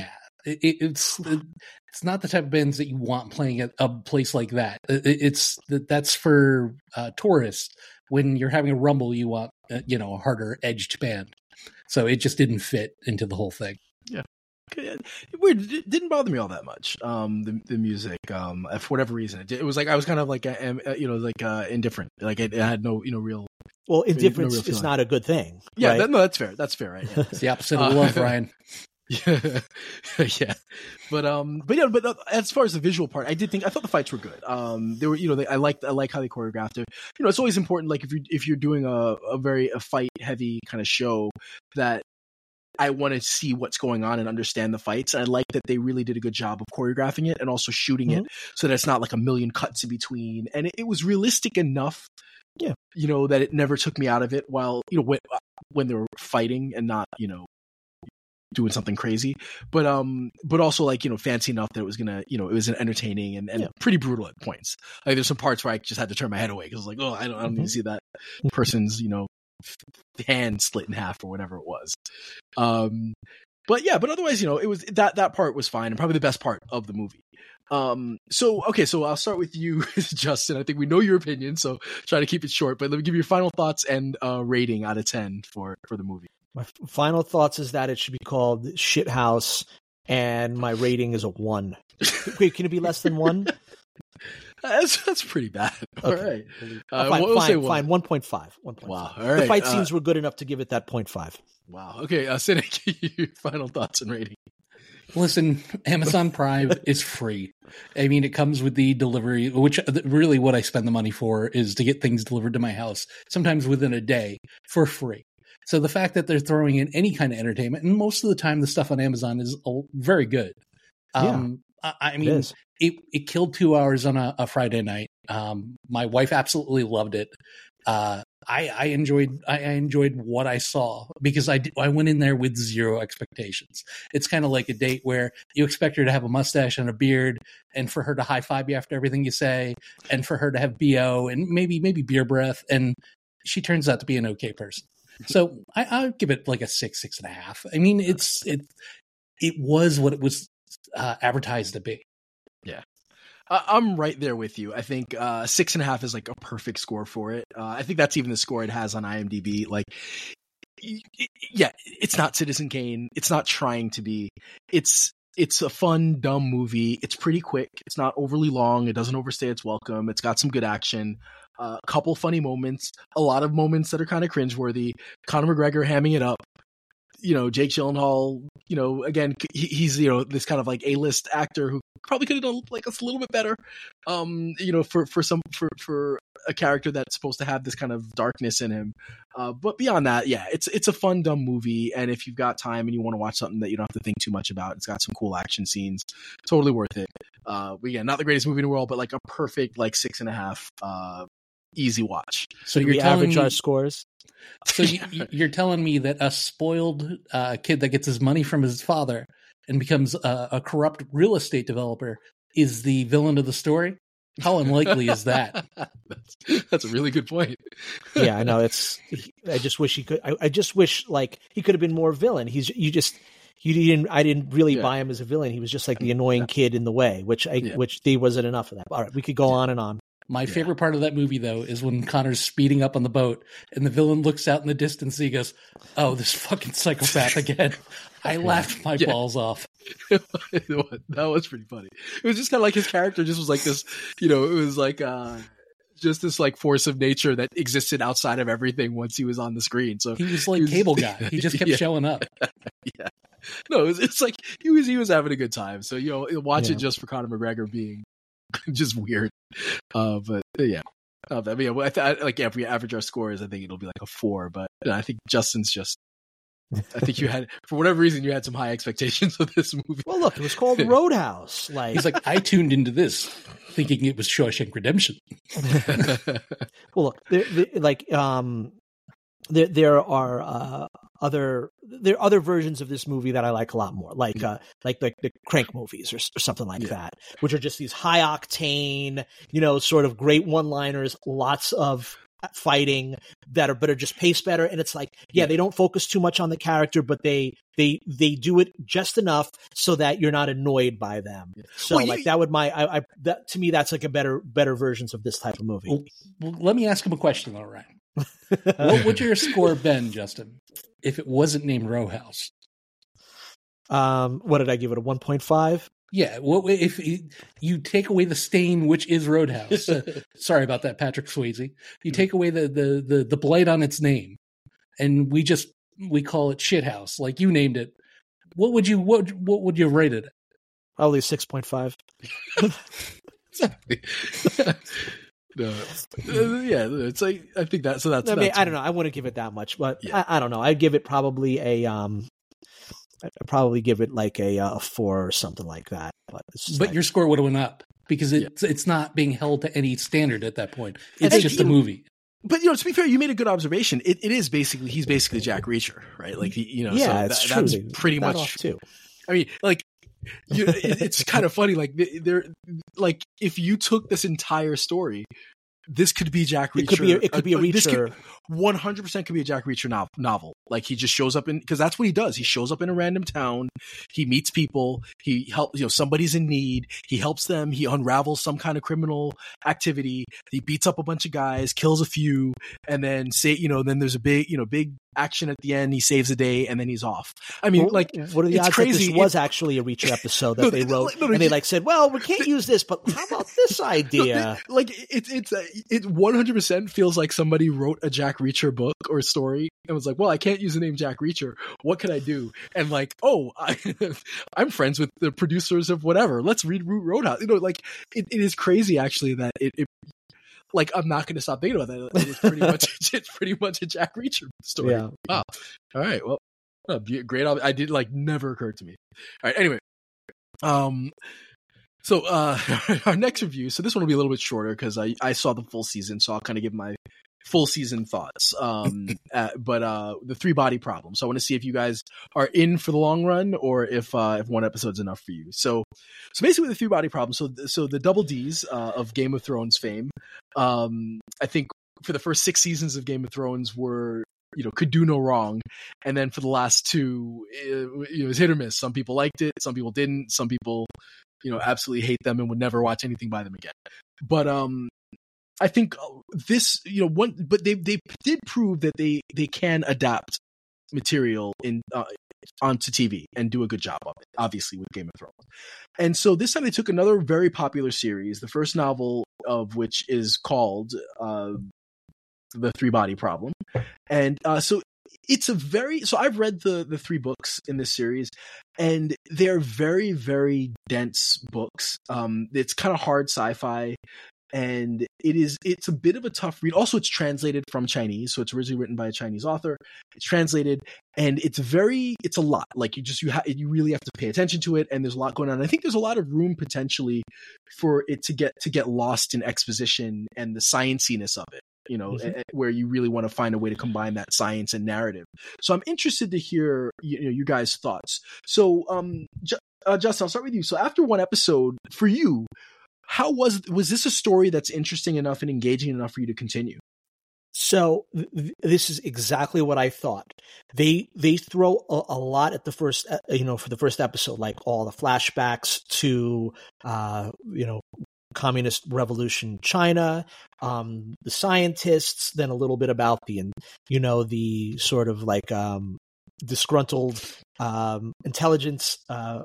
It's not the type of bands that you want playing at a place like that. That's for tourists. When you're having a rumble, you want a harder edged band. So it just didn't fit into the whole thing. Yeah, weird. It didn't bother me all that much. The music, for whatever reason, it was like I was kind of like indifferent. Like it had no real. Well, indifference is not a good thing. Yeah, right? That's fair. That's fair, right? Yeah. It's the opposite of love, Ryan. Yeah, yeah, but as far as the visual part, I thought the fights were good. They were, I like how they choreographed it. It's always important, like if you're doing a fight heavy kind of show, that I want to see what's going on and understand the fights. And I like that they really did a good job of choreographing it and also shooting it so that it's not like a million cuts in between, and it was realistic enough. Yeah, that it never took me out of it while when they were fighting and not doing something crazy, but also like fancy enough that it was gonna it was entertaining and pretty brutal at points. Like there's some parts where I just had to turn my head away because I was like, oh, I don't need to see that person's hand split in half or whatever it was. But otherwise it was that part was fine and probably the best part of the movie. So I'll start with you, Justin. I think we know your opinion, so try to keep it short. But let me give you your final thoughts and rating out of 10 for the movie. My final thoughts is that it should be called Shithouse, and my rating is a 1. Wait, can it be less than 1? That's pretty bad. All right. Fine. 1.5. Wow. All right. The fight scenes were good enough to give it that 0.5. Wow. Okay. Cynic, your final thoughts and rating. Listen, Amazon Prime is free. I mean, it comes with the delivery, which really what I spend the money for is to get things delivered to my house, sometimes within a day, for free. So the fact that they're throwing in any kind of entertainment, and most of the time the stuff on Amazon is very good. I mean, it killed 2 hours on a Friday night. My wife absolutely loved it. I enjoyed what I saw because I went in there with zero expectations. It's kind of like a date where you expect her to have a mustache and a beard, and for her to high five you after everything you say, and for her to have BO and maybe beer breath, and she turns out to be an okay person. So I'll give it like a 6.5. I mean, it was what it was advertised to be. Yeah. I'm right there with you. I think 6.5 is like a perfect score for it. I think that's even the score it has on IMDb. Like, it's not Citizen Kane. It's not trying to be. It's a fun, dumb movie. It's pretty quick. It's not overly long. It doesn't overstay its welcome. It's got some good action. A couple funny moments. A lot of moments that are kind of cringeworthy. Conor McGregor hamming it up. Jake Gyllenhaal, again, he's, this kind of like A-list actor who probably could have done like us a little bit better, for a character that's supposed to have this kind of darkness in him. But beyond that, yeah, it's a fun, dumb movie. And if you've got time and you want to watch something that you don't have to think too much about, it's got some cool action scenes. Totally worth it. Again, not the greatest movie in the world, but like a perfect, like 6.5, easy watch. So we average our scores. So you're telling me that a spoiled kid that gets his money from his father and becomes a corrupt real estate developer is the villain of the story? How unlikely is that? That's a really good point. Yeah, I know. I just wish he could. I just wish like he could have been more villain. I didn't really buy him as a villain. He was just like the annoying kid in the way, which there wasn't enough of that. All right, we could go on and on. My favorite part of that movie, though, is when Connor's speeding up on the boat and the villain looks out in the distance and he goes, "Oh, this fucking psychopath again." I laughed my balls off. That was pretty funny. It was just kind of like his character just was like this, it was like just this like force of nature that existed outside of everything once he was on the screen. So he was like Cable Guy. He just kept showing up. Yeah. No, it's like he was having a good time. So watch it just for Conor McGregor being just weird. But yeah. I mean, like if we average our scores, I think it'll be like a 4. But I think Justin's just. I think you had, for whatever reason, you had some high expectations of this movie. Well, look, it was called Roadhouse. Like he's like, I tuned into this thinking it was Shawshank Redemption. Well, look, there are other versions of this movie that I like a lot more, like the Crank movies or something like that, which are just these high octane, sort of great one-liners, lots of fighting that are just paced better. And it's like, they don't focus too much on the character, but they do it just enough so that you're not annoyed by them. So that to me, that's like a better versions of this type of movie. Well, let me ask him a question though, Ryan. What would your score been, Justin, if it wasn't named Roadhouse? What did I give it? A 1.5? Yeah. What if you take away the stain, which is Roadhouse? Sorry about that, Patrick Swayze. You take away the blight on its name, and we call it Shithouse, like you named it. What would you rate it? Probably 6.5. It's like I think that's. I don't know. I wouldn't give it that much, but I don't know. I'd give it probably I'd probably give it like a 4 or something like that. But your score would have went up because it's not being held to any standard at that point. It's just a movie. But to be fair, you made a good observation. It is he's basically Jack Reacher, right? Like it's true. That's pretty much too. I mean, like. It's kind of funny. Like like if you took this entire story, this could be Jack Reacher. It could be a Reacher. 100% could be a Jack Reacher novel. Like he just shows up because that's what he does. He shows up in a random town. He meets people. He helps. Somebody's in need. He helps them. He unravels some kind of criminal activity. He beats up a bunch of guys, kills a few, and then then there's a big action at the end. He saves the day, and then he's off. I mean, what are the odds that this was actually a Reacher episode that they wrote, and they said, "Well, we can't use this, but how about this idea?" It 100% feels like somebody wrote a Jack Reacher book or story and was like, "Well, I can't use the name Jack Reacher. What can I do?" And like, I'm friends with the producers of whatever. Let's read Roadhouse. It is crazy actually that it like I'm not going to stop thinking about that. It's pretty much a Jack Reacher story. Yeah. Wow. All right. Well, great. I did never occurred to me. All right. Anyway, so our next review. So this one will be a little bit shorter because I saw the full season, so I'll kind of give my full season thoughts. But the 3-body problem. So I want to see if you guys are in for the long run or if one episode's enough for you. So basically the 3-body problem. So the double D's of Game of Thrones fame. I think for the first 6 seasons of Game of Thrones were could do no wrong, and then for the last 2, it was hit or miss. Some people liked it, some people didn't. Some people absolutely hate them and would never watch anything by them again. But I think this, but they did prove that they can adapt material onto TV and do a good job of it, obviously with Game of Thrones. And so this time they took another very popular series, the first novel of which is called The 3-Body Problem. And so I've read the 3 books in this series, and they're very, very dense books. It's kind of hard sci-fi, and it's a bit of a tough read. Also, it's translated from Chinese, so it's originally written by a Chinese author. It's translated, and it's a lot. Like you really have to pay attention to it, and there's a lot going on. I think there's a lot of room potentially for it to get lost in exposition and the scienciness of it. Where you really want to find a way to combine that science and narrative. So I'm interested to hear you guys' thoughts. So Justin, I'll start with you. So after one episode, for you, how was this a story that's interesting enough and engaging enough for you to continue? So this is exactly what I thought. They throw a lot at the first, for the first episode, like all the flashbacks to, communist revolution China, the scientists, then a little bit about the sort of like disgruntled intelligence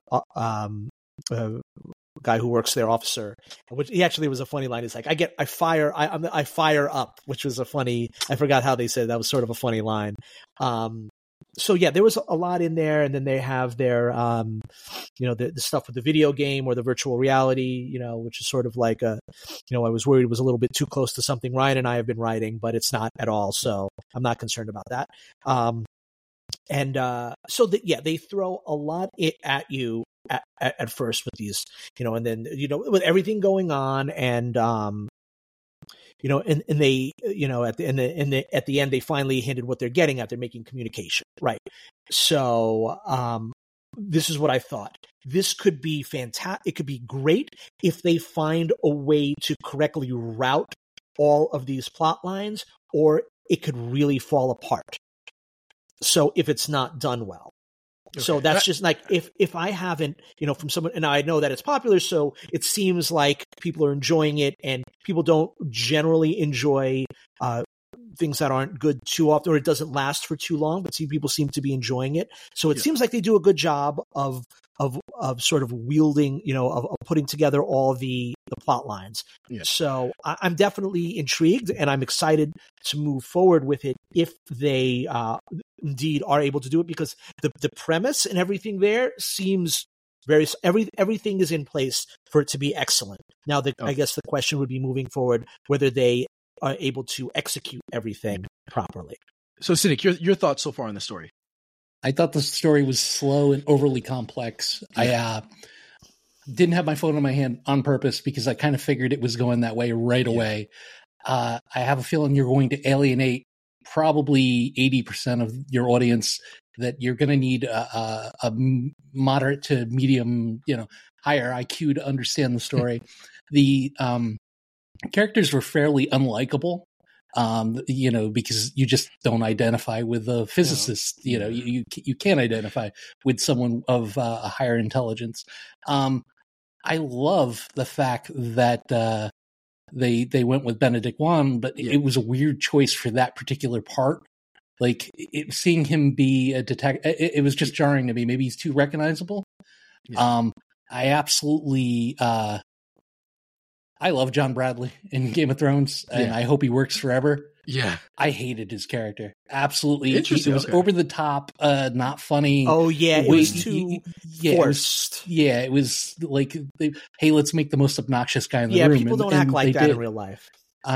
guy who works there, officer, which he actually was a funny line. It's like, I fire up, which was a funny, I forgot how they said that was sort of a funny line. So yeah, there was a lot in there. And then they have their, the stuff with the video game or the virtual reality, which is sort of like I was worried it was a little bit too close to something Ryan and I have been writing, but it's not at all. So I'm not concerned about that. They throw a lot at you at first with these, and then, with everything going on and, and they, at the end, they finally hinted what they're getting at. They're making communication. Right. So, this is what I thought. This could be fantastic. It could be great if they find a way to correctly route all of these plot lines, or it could really fall apart. So if it's not done well. Okay. So that's just like, if I haven't, from someone, and I know that it's popular, so it seems like people are enjoying it, and people don't generally enjoy things that aren't good too often, or it doesn't last for too long, but people seem to be enjoying it. So it seems like they do a good job of sort of wielding, of putting together all the plot lines. Yeah. So I'm definitely intrigued, and I'm excited to move forward with it if they indeed are able to do it, because the premise and everything there seems everything is in place for it to be excellent. Now, I guess the question would be moving forward whether they are able to execute everything properly. So, Cynic, your thoughts so far on the story? I thought the story was slow and overly complex. Yeah. I didn't have my phone in my hand on purpose because I kind of figured it was going that way right away. I have a feeling you're going to alienate probably 80% of your audience, that you're going to need a moderate to medium, higher IQ to understand the story. The characters were fairly unlikable. Because you just don't identify with a physicist. You can't identify with someone of a higher intelligence. I love the fact that they went with Benedict Wong, but it was a weird choice for that particular part. Like seeing him be a detective, it was just jarring to me. Maybe he's too recognizable. Yeah. I absolutely. I love John Bradley in Game of Thrones, and I hope he works forever. Yeah. I hated his character. Absolutely. It was over the top, not funny. Oh, yeah. It was too forced. It was like, hey, let's make the most obnoxious guy in the room. Yeah, people don't act like that in real life.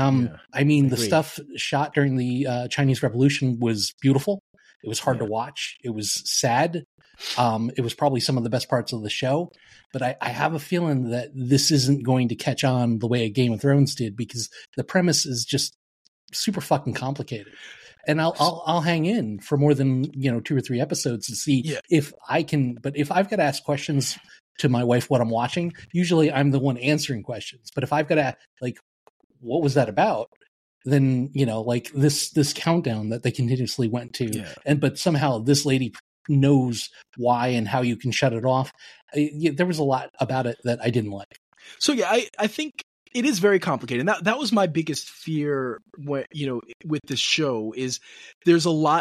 I mean, the stuff shot during the Chinese Revolution was beautiful. It was hard to watch. It was sad. It was probably some of the best parts of the show. But I have a feeling that this isn't going to catch on the way a Game of Thrones did, because the premise is just super fucking complicated. And I'll hang in for more than 2 or 3 episodes to see if I can. But if I've got to ask questions to my wife what I'm watching, usually I'm the one answering questions. But if I've got to what was that about? Then this countdown that they continuously went to, but somehow this lady knows why and how you can shut it off. There was a lot about it that I didn't like. So I think it is very complicated. And that was my biggest fear when, with this show, is there's a lot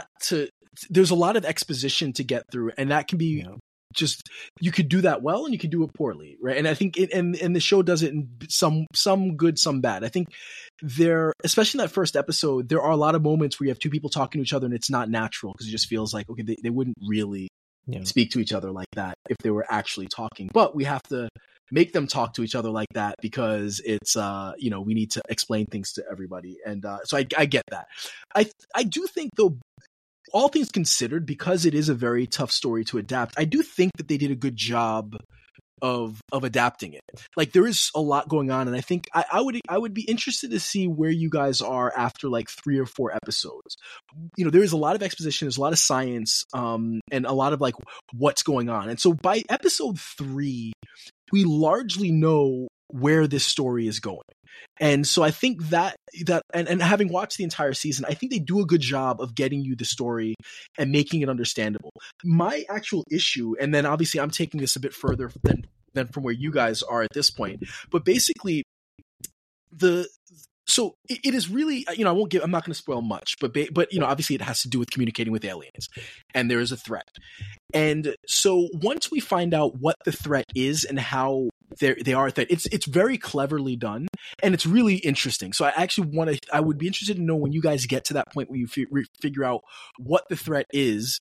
of exposition to get through, and that can be just, you could do that well and you could do it poorly, right? And I think and the show does it in some good, some bad. I think especially in that first episode, there are a lot of moments where you have two people talking to each other and it's not natural, because it just feels like, okay, they wouldn't really speak to each other like that if they were actually talking. But we have to make them talk to each other like that because it's we need to explain things to everybody. And so I get that. I do think, though, all things considered, because it is a very tough story to adapt, I do think that they did a good job of adapting it. Like, there is a lot going on, and I think I would be interested to see where you guys are after like 3 or 4 episodes. There is a lot of exposition, there's a lot of science, and a lot of like what's going on. And so by episode 3, we largely know where this story is going. And so I think that and having watched the entire season, I think they do a good job of getting you the story and making it understandable. My actual issue, and then obviously I'm taking this a bit further than from where you guys are at this point, but basically so it is really, I'm not going to spoil much, but obviously it has to do with communicating with aliens, and there is a threat. And so once we find out what the threat is and how they are a threat, it's very cleverly done, and it's really interesting. So I would be interested to know when you guys get to that point where you figure out what the threat is,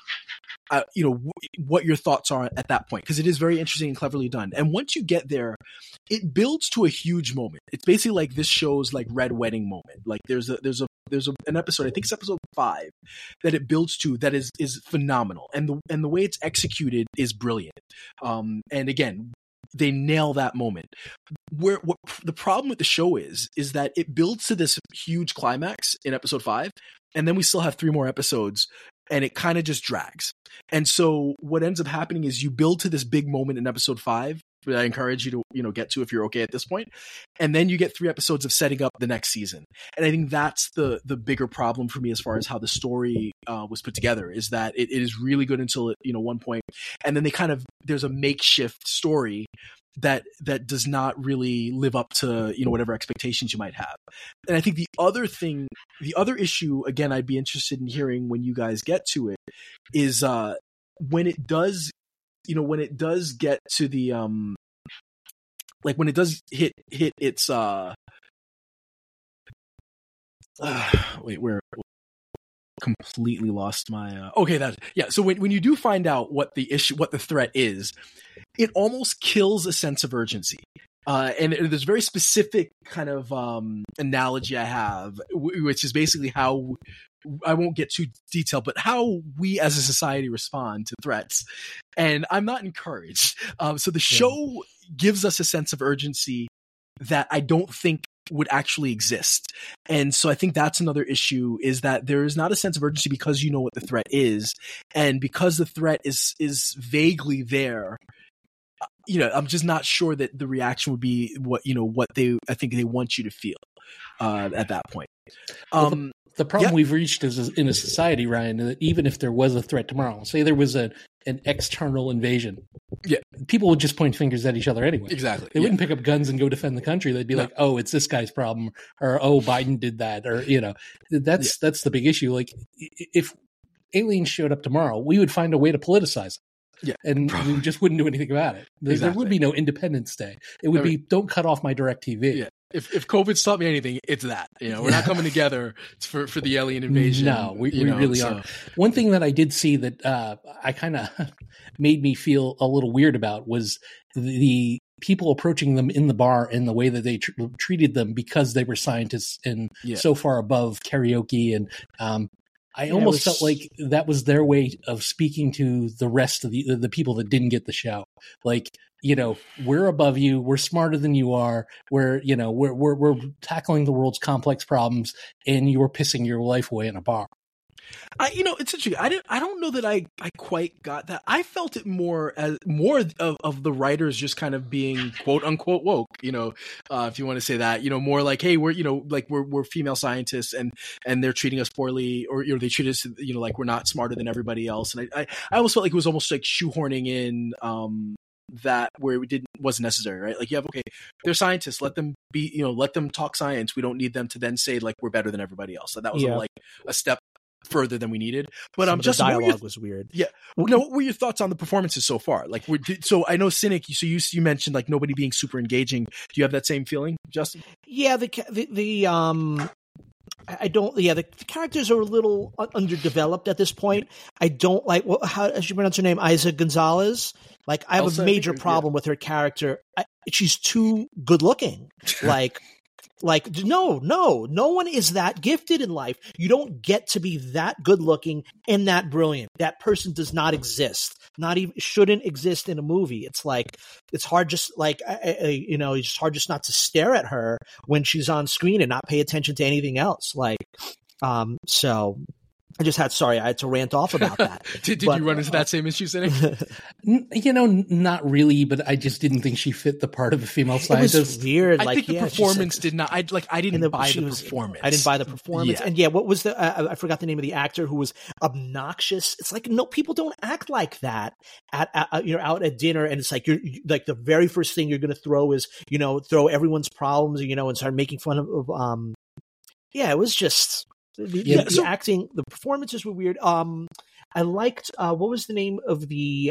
what your thoughts are at that point, because it is very interesting and cleverly done. And once you get there, it builds to a huge moment. It's basically like this show's like Red Wedding moment. Like there's an episode, I think it's episode 5, that it builds to that is phenomenal, and the way it's executed is brilliant. And again, they nail that moment. What the problem with the show is that it builds to this huge climax in episode 5, and then we still have 3 more episodes, and it kind of just drags. And so what ends up happening is you build to this big moment in episode 5 that I encourage you to, get to if you're okay at this point. And then you get 3 episodes of setting up the next season. And I think that's the bigger problem for me as far as how the story was put together, is that it is really good until one point. And then there's a makeshift story that does not really live up to, whatever expectations you might have. And I think the other issue, again, I'd be interested in hearing when you guys get to it, is when it does get to the when it does hit its where completely lost my so when you do find out what the threat is, it almost kills a sense of urgency. And there's a very specific kind of analogy I have, which is basically how, I won't get too detailed, but how we as a society respond to threats. And I'm not encouraged. So the show gives us a sense of urgency that I don't think would actually exist. And so I think that's another issue, is that there is not a sense of urgency because you know what the threat is. And because the threat is vaguely there, I'm just not sure that the reaction would be what I think they want you to feel at that point. The problem we've reached is in a society, Ryan, that even if there was a threat tomorrow, say there was an external invasion, people would just point fingers at each other anyway. Exactly. They wouldn't pick up guns and go defend the country. They'd be like, "Oh, it's this guy's problem," or "Oh, Biden did that," or that's the big issue. Like, if aliens showed up tomorrow, we would find a way to politicize it. Yeah, and we just wouldn't do anything about it. There would be no Independence Day. It would be, don't cut off my DirecTV. Yeah. If COVID's taught me anything, it's that. We're not coming together for the alien invasion. No, we really aren't. One thing that I did see that I kind of made me feel a little weird about was the people approaching them in the bar and the way that they treated them because they were scientists and so far above karaoke and I almost felt like that was their way of speaking to the rest of the people that didn't get the show. Like, we're above you. We're smarter than you are. We're tackling the world's complex problems, and you're pissing your life away in a bar. It's interesting. I don't know that I quite got that. I felt it more of the writers just kind of being quote unquote woke, if you want to say that, more like, hey, we're female scientists and they're treating us poorly, or, they treat us, like we're not smarter than everybody else. And I almost felt like it was almost like shoehorning in, that where wasn't necessary, right? Like, they're scientists, let them be, let them talk science. We don't need them to then say like we're better than everybody else. So that was like a step further than we needed. But just the dialogue was weird. Yeah. What were your thoughts on the performances so far? Like, so I know Cynic. So you mentioned like nobody being super engaging. Do you have that same feeling, Justin? Yeah. I don't. Yeah, the characters are a little underdeveloped at this point. I don't like how as you pronounce her name, Isa Gonzalez. Like, I have a major problem with her character. She's too good looking. No one is that gifted in life. You don't get to be that good looking and that brilliant. That person does not exist. Not even shouldn't exist in a movie. It's like, it's hard just like, it's just hard just not to stare at her when she's on screen and not pay attention to anything else. So I had to rant off about that. Did you run into that same issue, Cynic? Not really, but I just didn't think she fit the part of a female It scientist. was weird. I think the performance did not. I didn't buy the was- performance. I didn't buy the performance. Yeah. And yeah, what was the? I forgot the name of the actor who was obnoxious. It's like, no, people don't act like that at out at dinner, and it's like you're like the very first thing you're going to throw is throw everyone's problems, and start making fun of. Yeah, it was just the acting, the performances were weird. I liked what was the name of the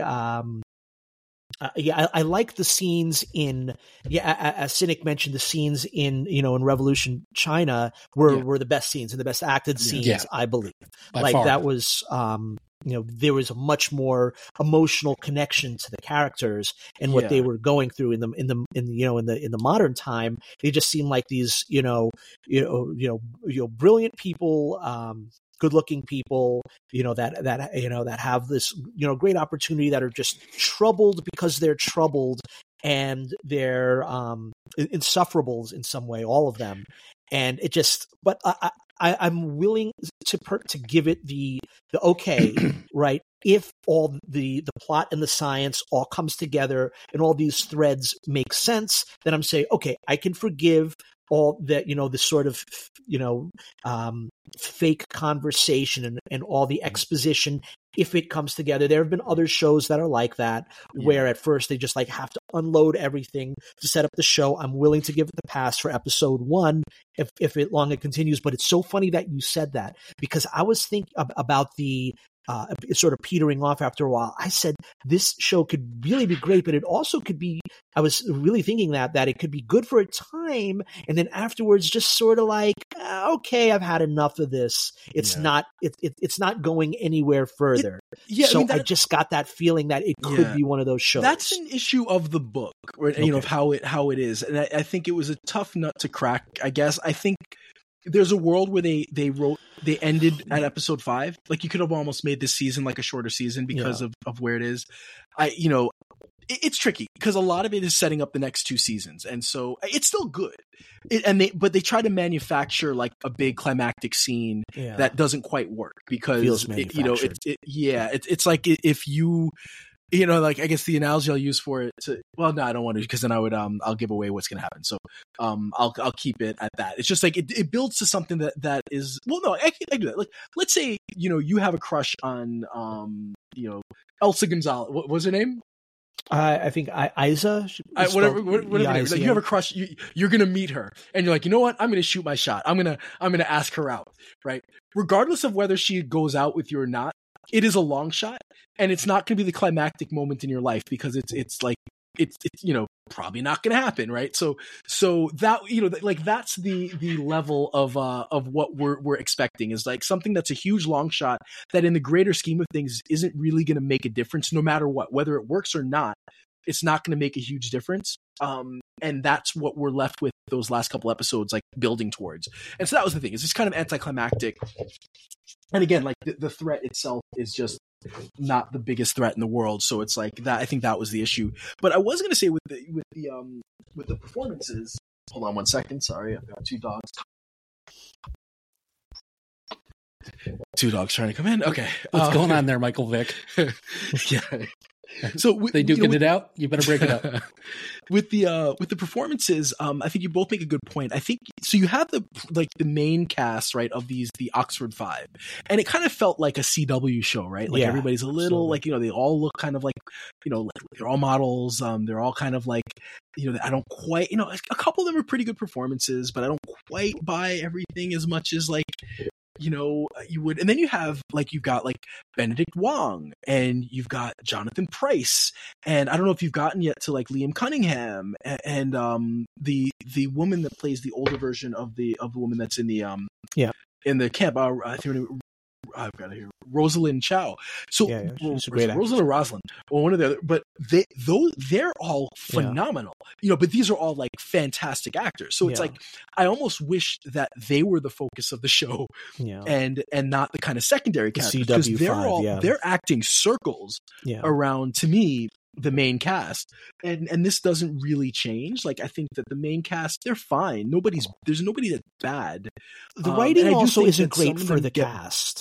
I like the scenes in as Cynic mentioned, the scenes in in Revolution China were the best scenes and the best acted scenes, I believe. By far. That was there was a much more emotional connection to the characters and what they were going through in the modern time. They just seemed like these brilliant people, good-looking people, that have this, great opportunity, that are just troubled because they're troubled, and they're insufferables in some way, all of them. And it just, but I'm willing to give it the okay, right? If all the plot and the science all comes together and all these threads make sense, then I'm saying, okay, I can forgive all that, this sort of, fake conversation and all the exposition if it comes together. There have been other shows that are like that, where at first they just have to unload everything to set up the show. I'm willing to give it the pass for episode 1 if it long it continues. But it's so funny that you said that, because I was thinking about the sort of petering off after a while. I said this show could really be great, but it also could be, I was really thinking that it could be good for a time, and then afterwards just sort of like, okay, I've had enough of this. It's not it's not going anywhere further. I just got that feeling that it could be one of those shows. That's an issue of the book, right? Of how it is, and I think it was a tough nut to crack. I guess I think there's a world where they ended at episode 5. Like, you could have almost made this season like a shorter season because of where it is. It's tricky because a lot of it is setting up the next 2 seasons, and so it's still good. But they try to manufacture like a big climactic scene that doesn't quite work because it's like if you. Like, I guess the analogy I'll use for it I don't want to, because then I would, I'll give away what's going to happen. So, I'll keep it at that. It's just like, it builds to something that is, I do that. Like, let's say, you have a crush on, Elsa Gonzalez. What was her name? I think Isa. Whatever her name is. Like, you have a crush. You're going to meet her, and you're like, you know what? I'm going to shoot my shot. I'm going to ask her out, right? Regardless of whether she goes out with you or not, it is a long shot, and it's not going to be the climactic moment in your life, because it's probably not going to happen, right? So that, like, that's the level of what we're expecting, is like something that's a huge long shot that in the greater scheme of things isn't really going to make a difference, no matter what, whether it works or not. It's not going to make a huge difference. And that's what we're left with those last couple episodes, like, building towards. And so that was the thing. It's just kind of anticlimactic. And again, like, the threat itself is just not the biggest threat in the world. So it's like that. I think that was the issue. But I was going to say with the performances. Hold on 1 second. Sorry, I've got 2 dogs. 2 dogs trying to come in. Okay, what's going on there, Michael Vick? Yeah. So they duking it out. You better break it up. With the performances, I think you both make a good point. I think so. You have the main cast, right, of the Oxford Five, and it kind of felt like a CW show, right? Like, everybody's a little they all look kind of like, they're all models. They're all kind of like, I don't quite, a couple of them are pretty good performances, but I don't quite buy everything as much as, like, you would. And then you've got like Benedict Wong, and you've got Jonathan Pryce, and I don't know if you've gotten yet to like Liam Cunningham and the woman that plays the older version of the woman that's in the in the camp. I think I've got it here, Rosalind Chow. So she's a great actress. Rosalind or Rosalind, or one of the other, but they're all phenomenal, but these are all like fantastic actors. So it's like, I almost wish that they were the focus of the show, and not the kind of secondary characters, because they're acting circles around, to me, the main cast, and this doesn't really change. Like, I think that the main cast, they're fine. There's nobody that's bad. The writing also isn't great for the cast.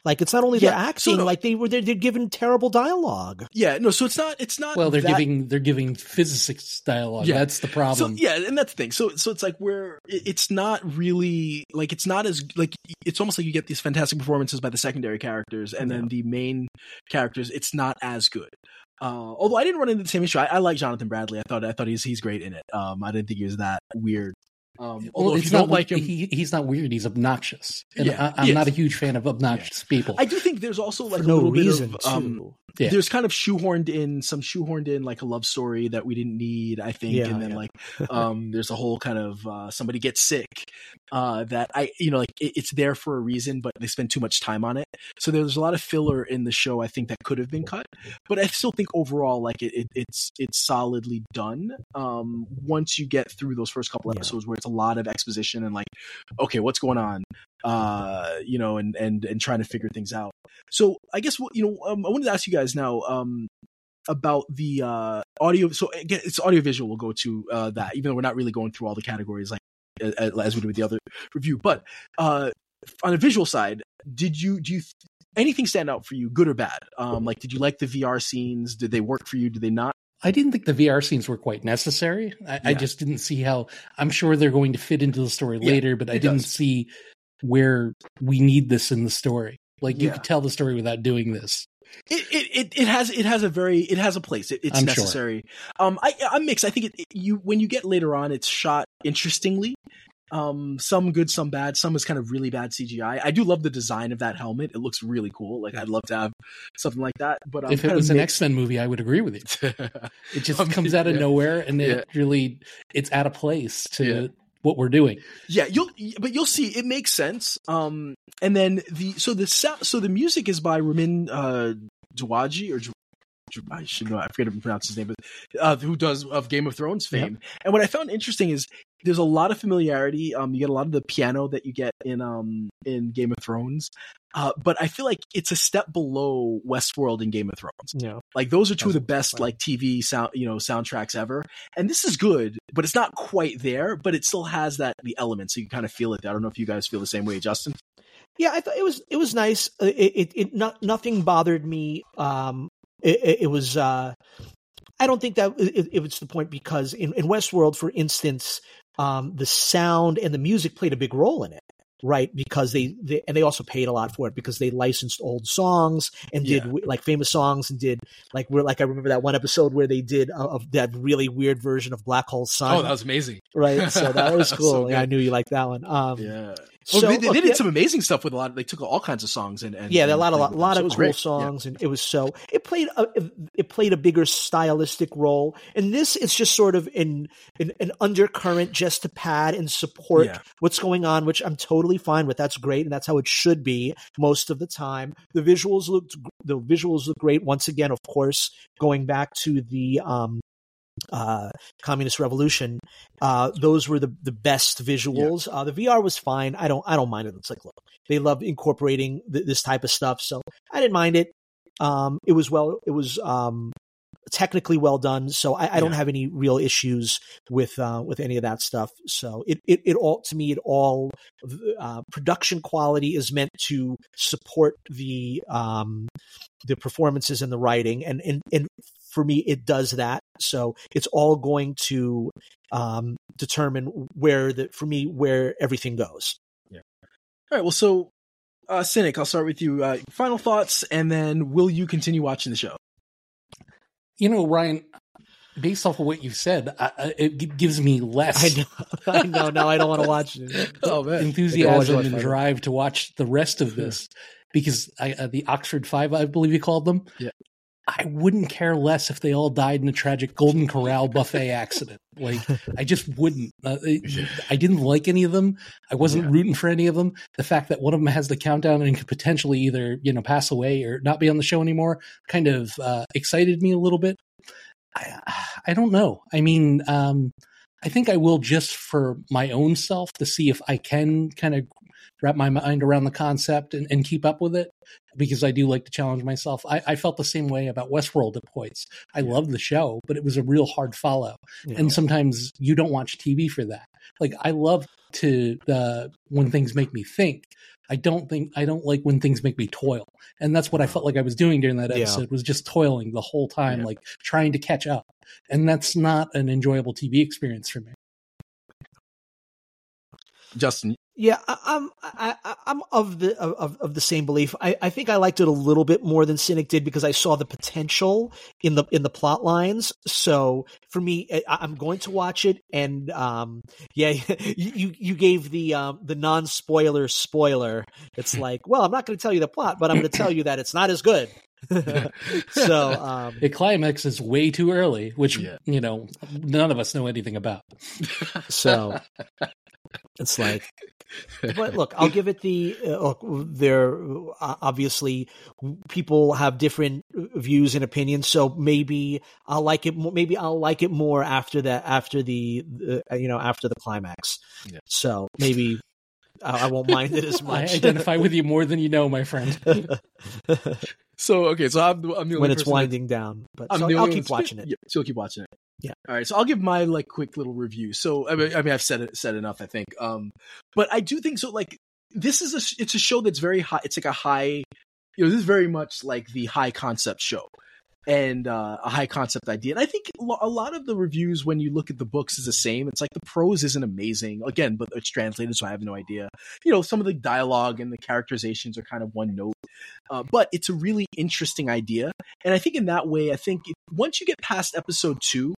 Like, it's not only their Yeah, acting, so no- like they're given terrible dialogue. Yeah, no, so it's not. Well, they're that- giving physicists dialogue. Yeah. That's the problem. So yeah, and that's the thing. So it's like it's not really like it's not as like it's almost like you get these fantastic performances by the secondary characters, and then the main characters, it's not as good. Although I didn't run into the same issue. I like Jonathan Bradley. I thought he's great in it. I didn't think he was that weird. Although if you don't like him, he's not weird. He's obnoxious, and Yeah, I'm he not a is. huge fan of obnoxious people. I do think there's also like For a no little reason, bit of too. Yeah. there's kind of shoehorned in like a love story that we didn't need, I think. Yeah, and then yeah. like there's a whole kind of somebody gets sick that it's there for a reason, but they spend too much time on it. So there's a lot of filler in the show, I think, that could have been cut. But I still think overall like it's solidly done. Once you get through those first couple episodes where it's a lot of exposition and like, okay, what's going on? And trying to figure things out. So I guess I wanted to ask you guys now about the audio. So again, it's audiovisual. We'll go to that, even though we're not really going through all the categories like as we did with the other review. But on the visual side, do you anything stand out for you, good or bad? Like, did you like the VR scenes? Did they work for you? Did they not? I didn't think the VR scenes were quite necessary. I just didn't see how. I'm sure they're going to fit into the story later, but I didn't see where we need this in the story. Like, you could tell the story without doing this. It has a place. It's I'm necessary. Sure. I'm mixed. I think when you get later on, it's shot interestingly. Some good, some bad. Some is kind of really bad CGI. I do love the design of that helmet. It looks really cool. Like, I'd love to have something like that. But if it was an X-Men movie, I would agree with you. It just comes out of nowhere, and it's out of place to what we're doing. Yeah, you'll see it makes sense. And then the music is by Ramin Djawadi I should know. I forget to pronounce his name, but who does of Game of Thrones fame. Yep. And what I found interesting is there's a lot of familiarity. You get a lot of the piano that you get in Game of Thrones. But I feel like it's a step below Westworld and Game of Thrones. Yeah. Like, those are two of the best like TV soundtracks ever. And this is good, but it's not quite there, but it still has the element. So you kind of feel it. I don't know if you guys feel the same way, Justin. Yeah, I thought it was nice. Nothing bothered me. It was. I don't think that it was the point, because in Westworld, for instance, the sound and the music played a big role in it, right? Because they also paid a lot for it, because they licensed old songs and did like famous songs, and did like I remember that one episode where they did of that really weird version of Black Hole Sun. Oh, that was amazing, right? So that was cool. So I knew you liked that one. Yeah. Well, they did some amazing stuff with a lot. They took all kinds of songs and a lot of cool great. songs, and it played a bigger stylistic role. And this is just sort of an undercurrent just to pad and support what's going on, which I'm totally fine with. That's great, and that's how it should be most of the time. The visuals look great. Once again, of course, going back to the Communist Revolution, those were the best visuals. The VR was fine. I don't mind it. It's like, look, they love incorporating this type of stuff, so I didn't mind it. It was technically well done, so I don't have any real issues with any of that stuff. So it all production quality is meant to support the performances and the writing, and for me, it does that. So it's all going to determine where everything goes. Yeah. All right. Well, so Cynic, I'll start with you. Final thoughts, and then will you continue watching the show? Ryan, based off of what you've said, it gives me less. I know. Now I don't want to watch it. Oh, man. Enthusiasm and drive to watch the rest of this, because the Oxford Five, I believe you called them. Yeah. I wouldn't care less if they all died in a tragic Golden Corral buffet accident. Like, I just wouldn't. I didn't like any of them. I wasn't rooting for any of them. The fact that one of them has the countdown and could potentially either, pass away or not be on the show anymore kind of excited me a little bit. I don't know. I mean, I think I will, just for my own self, to see if I can kind of wrap my mind around the concept and keep up with it, because I do like to challenge myself. I felt the same way about Westworld at points. I loved the show, but it was a real hard follow. Yeah. And sometimes you don't watch TV for that. Like, I love when things make me think. I don't like when things make me toil. And that's what I felt like I was doing during that episode, was just toiling the whole time, like trying to catch up. And that's not an enjoyable TV experience for me. Justin. Yeah, I'm of the same belief. I think I liked it a little bit more than Cynic did because I saw the potential in the plot lines. So for me, I'm going to watch it. And you gave the non-spoiler spoiler. It's like, well, I'm not going to tell you the plot, but I'm going to tell you that it's not as good. So it climaxes way too early, which none of us know anything about. So it's like, but look, I'll give it there obviously people have different views and opinions, so maybe I'll like it more after the climax. Yeah. So maybe I won't mind it as much. I identify with you more than you know, my friend. So I'm the only when it's winding down, but I'll keep watching it. Yeah, so you'll keep watching it. Yeah. All right. So I'll give my quick little review. So I mean I've said enough, I think. But I do think so. Like, this is it's a show that's very high. It's like a high. This is very much like the high concept show, and a high concept idea. And I think a lot of the reviews, when you look at the books, is the same. It's like the prose isn't amazing, again, but it's translated, so I have no idea. Some of the dialogue and the characterizations are kind of one note. But it's a really interesting idea. And I think in that way, once you get past episode 2,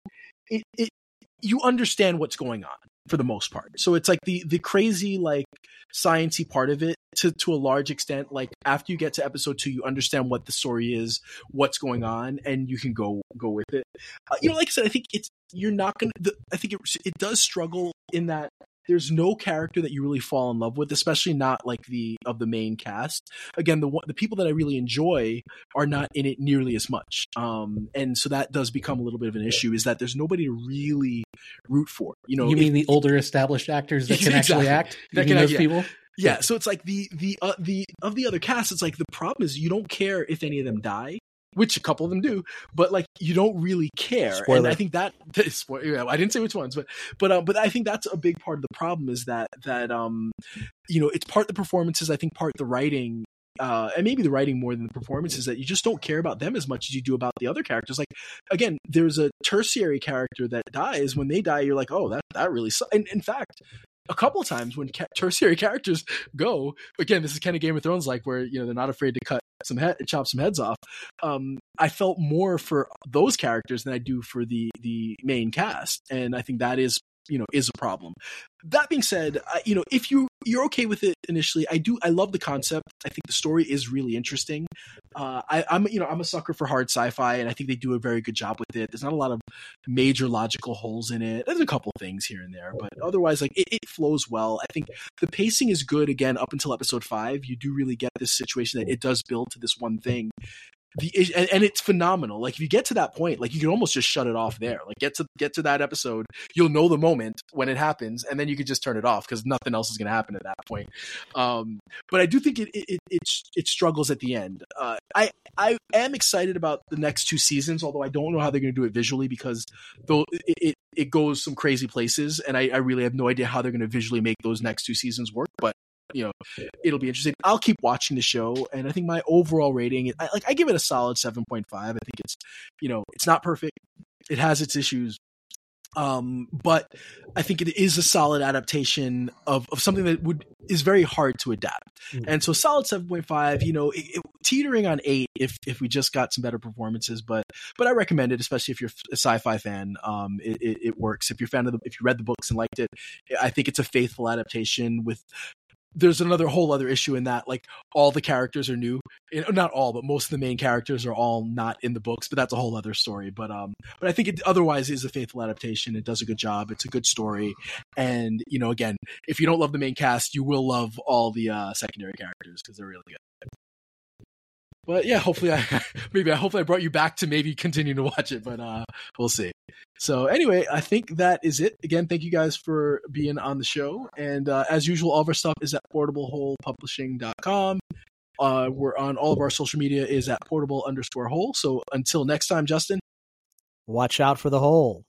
you understand what's going on for the most part. So it's like the crazy, like, sciencey part of it to a large extent. Like, after you get to episode 2, you understand what the story is, what's going on, and you can go with it. Like I said, I think you're not going to, I think it does struggle in that there's no character that you really fall in love with, especially not like the main cast. Again, the people that I really enjoy are not in it nearly as much. And so that does become a little bit of an issue, is that there's nobody to really root for. You mean the older established actors that can actually act? That can those people? Yeah. So it's like the other cast, it's like the problem is you don't care if any of them die, which a couple of them do, but like you don't really care. Spoiler. And I think that I didn't say which ones, but I think that's a big part of the problem, is that it's part the performances, I think part the writing, and maybe the writing more than the performances, that you just don't care about them as much as you do about the other characters. Like, again, there's a tertiary character that dies. When they die, you're like, oh, that really sucks. And in fact, a couple of times when tertiary characters go, again, this is kind of Game of Thrones like, where they're not afraid to chop some heads off. I felt more for those characters than I do for the main cast, and I think that is a problem. That being said, if you're okay with it initially, I love the concept. I think the story is really interesting. I'm a sucker for hard sci-fi, and I think they do a very good job with it. There's not a lot of major logical holes in it. There's a couple things here and there, but otherwise, like, it flows well. I think the pacing is good. Again, up until episode 5, you do really get this situation that it does build to this one thing. And it's phenomenal. Like, if you get to that point, like, you can almost just shut it off there. Like, get to that episode, you'll know the moment when it happens, and then you could just turn it off because nothing else is going to happen at that point. But I do think it struggles at the end. I am excited about the next 2 seasons, although I don't know how they're going to do it visually, because though it goes some crazy places, and I really have no idea how they're going to visually make those next 2 seasons work. But it'll be interesting. I'll keep watching the show, and I think my overall rating, I give it a solid 7.5. I think it's, it's not perfect. It has its issues. But I think it is a solid adaptation of something that is very hard to adapt. Mm-hmm. And so solid 7.5, teetering on 8 if we just got some better performances, but I recommend it, especially if you're a sci-fi fan. It works. If you read the books and liked it, I think it's a faithful adaptation. There's whole other issue in that, like, all the characters are new. Not all, but most of the main characters are all not in the books, but that's a whole other story. But I think it otherwise is a faithful adaptation. It does a good job. It's a good story. And, again, if you don't love the main cast, you will love all the secondary characters because they're really good. But yeah, hopefully I brought you back to maybe continue to watch it, but we'll see. So anyway, I think that is it. Again, thank you guys for being on the show. And as usual, all of our stuff is at portableholepublishing.com. We're on all of our social media is at portable_hole. So until next time, Justin. Watch out for the hole.